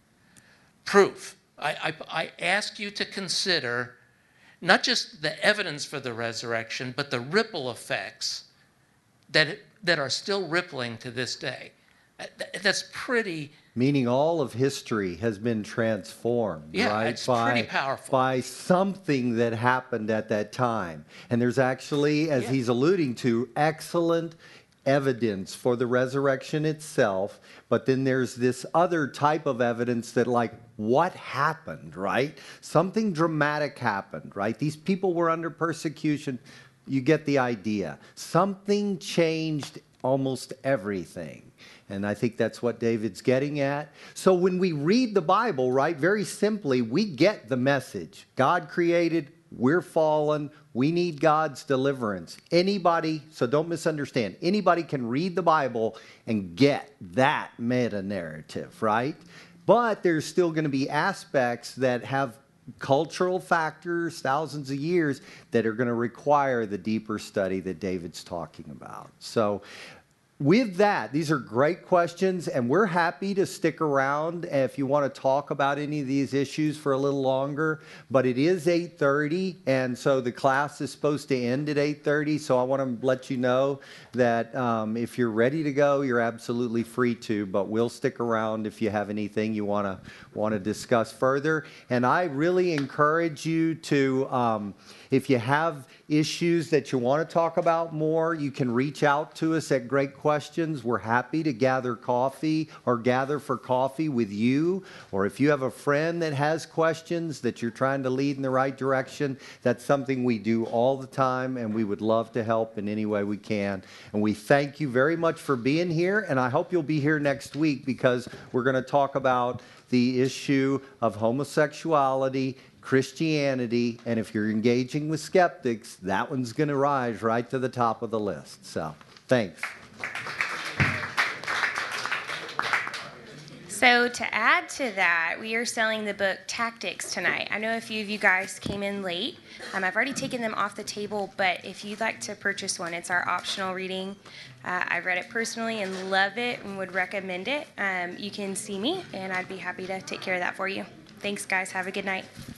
proof. I ask you to consider not just the evidence for the resurrection, but the ripple effects that are still rippling to this day. That's pretty... Meaning all of history has been transformed, right? It's pretty powerful. By something that happened at that time. And there's actually, as he's alluding to, excellent evidence for the resurrection itself, but then there's this other type of evidence that, like, what happened, right? Something dramatic happened, right? These people were under persecution. You get the idea. Something changed almost everything. And I think that's what David's getting at. So when we read the Bible, right, very simply, we get the message. God created, we're fallen, we need God's deliverance. Anybody, so don't misunderstand, anybody can read the Bible and get that meta-narrative, right? But there's still going to be aspects that have cultural factors, thousands of years, that are going to require the deeper study that David's talking about. So with that, these are great questions, and we're happy to stick around if you want to talk about any of these issues for a little longer. But it is 8:30, and so the class is supposed to end at 8:30. So I want to let you know that if you're ready to go, you're absolutely free to. But we'll stick around if you have anything you want to discuss further. And I really encourage you to, if you have issues that you want to talk about more, you can reach out to us at Great Questions. We're happy to gather for coffee with you. Or if you have a friend that has questions that you're trying to lead in the right direction, that's something we do all the time, and we would love to help in any way we can. And we thank you very much for being here, and I hope you'll be here next week because we're going to talk about the issue of homosexuality, Christianity, and if you're engaging with skeptics, that one's going to rise right to the top of the list. So, thanks. So to add to that, we are selling the book Tactics tonight. I know a few of you guys came in late. I've already taken them off the table, but if you'd like to purchase one, it's our optional reading. I've read it personally and love it and would recommend it. You can see me, and I'd be happy to take care of that for you. Thanks, guys. Have a good night.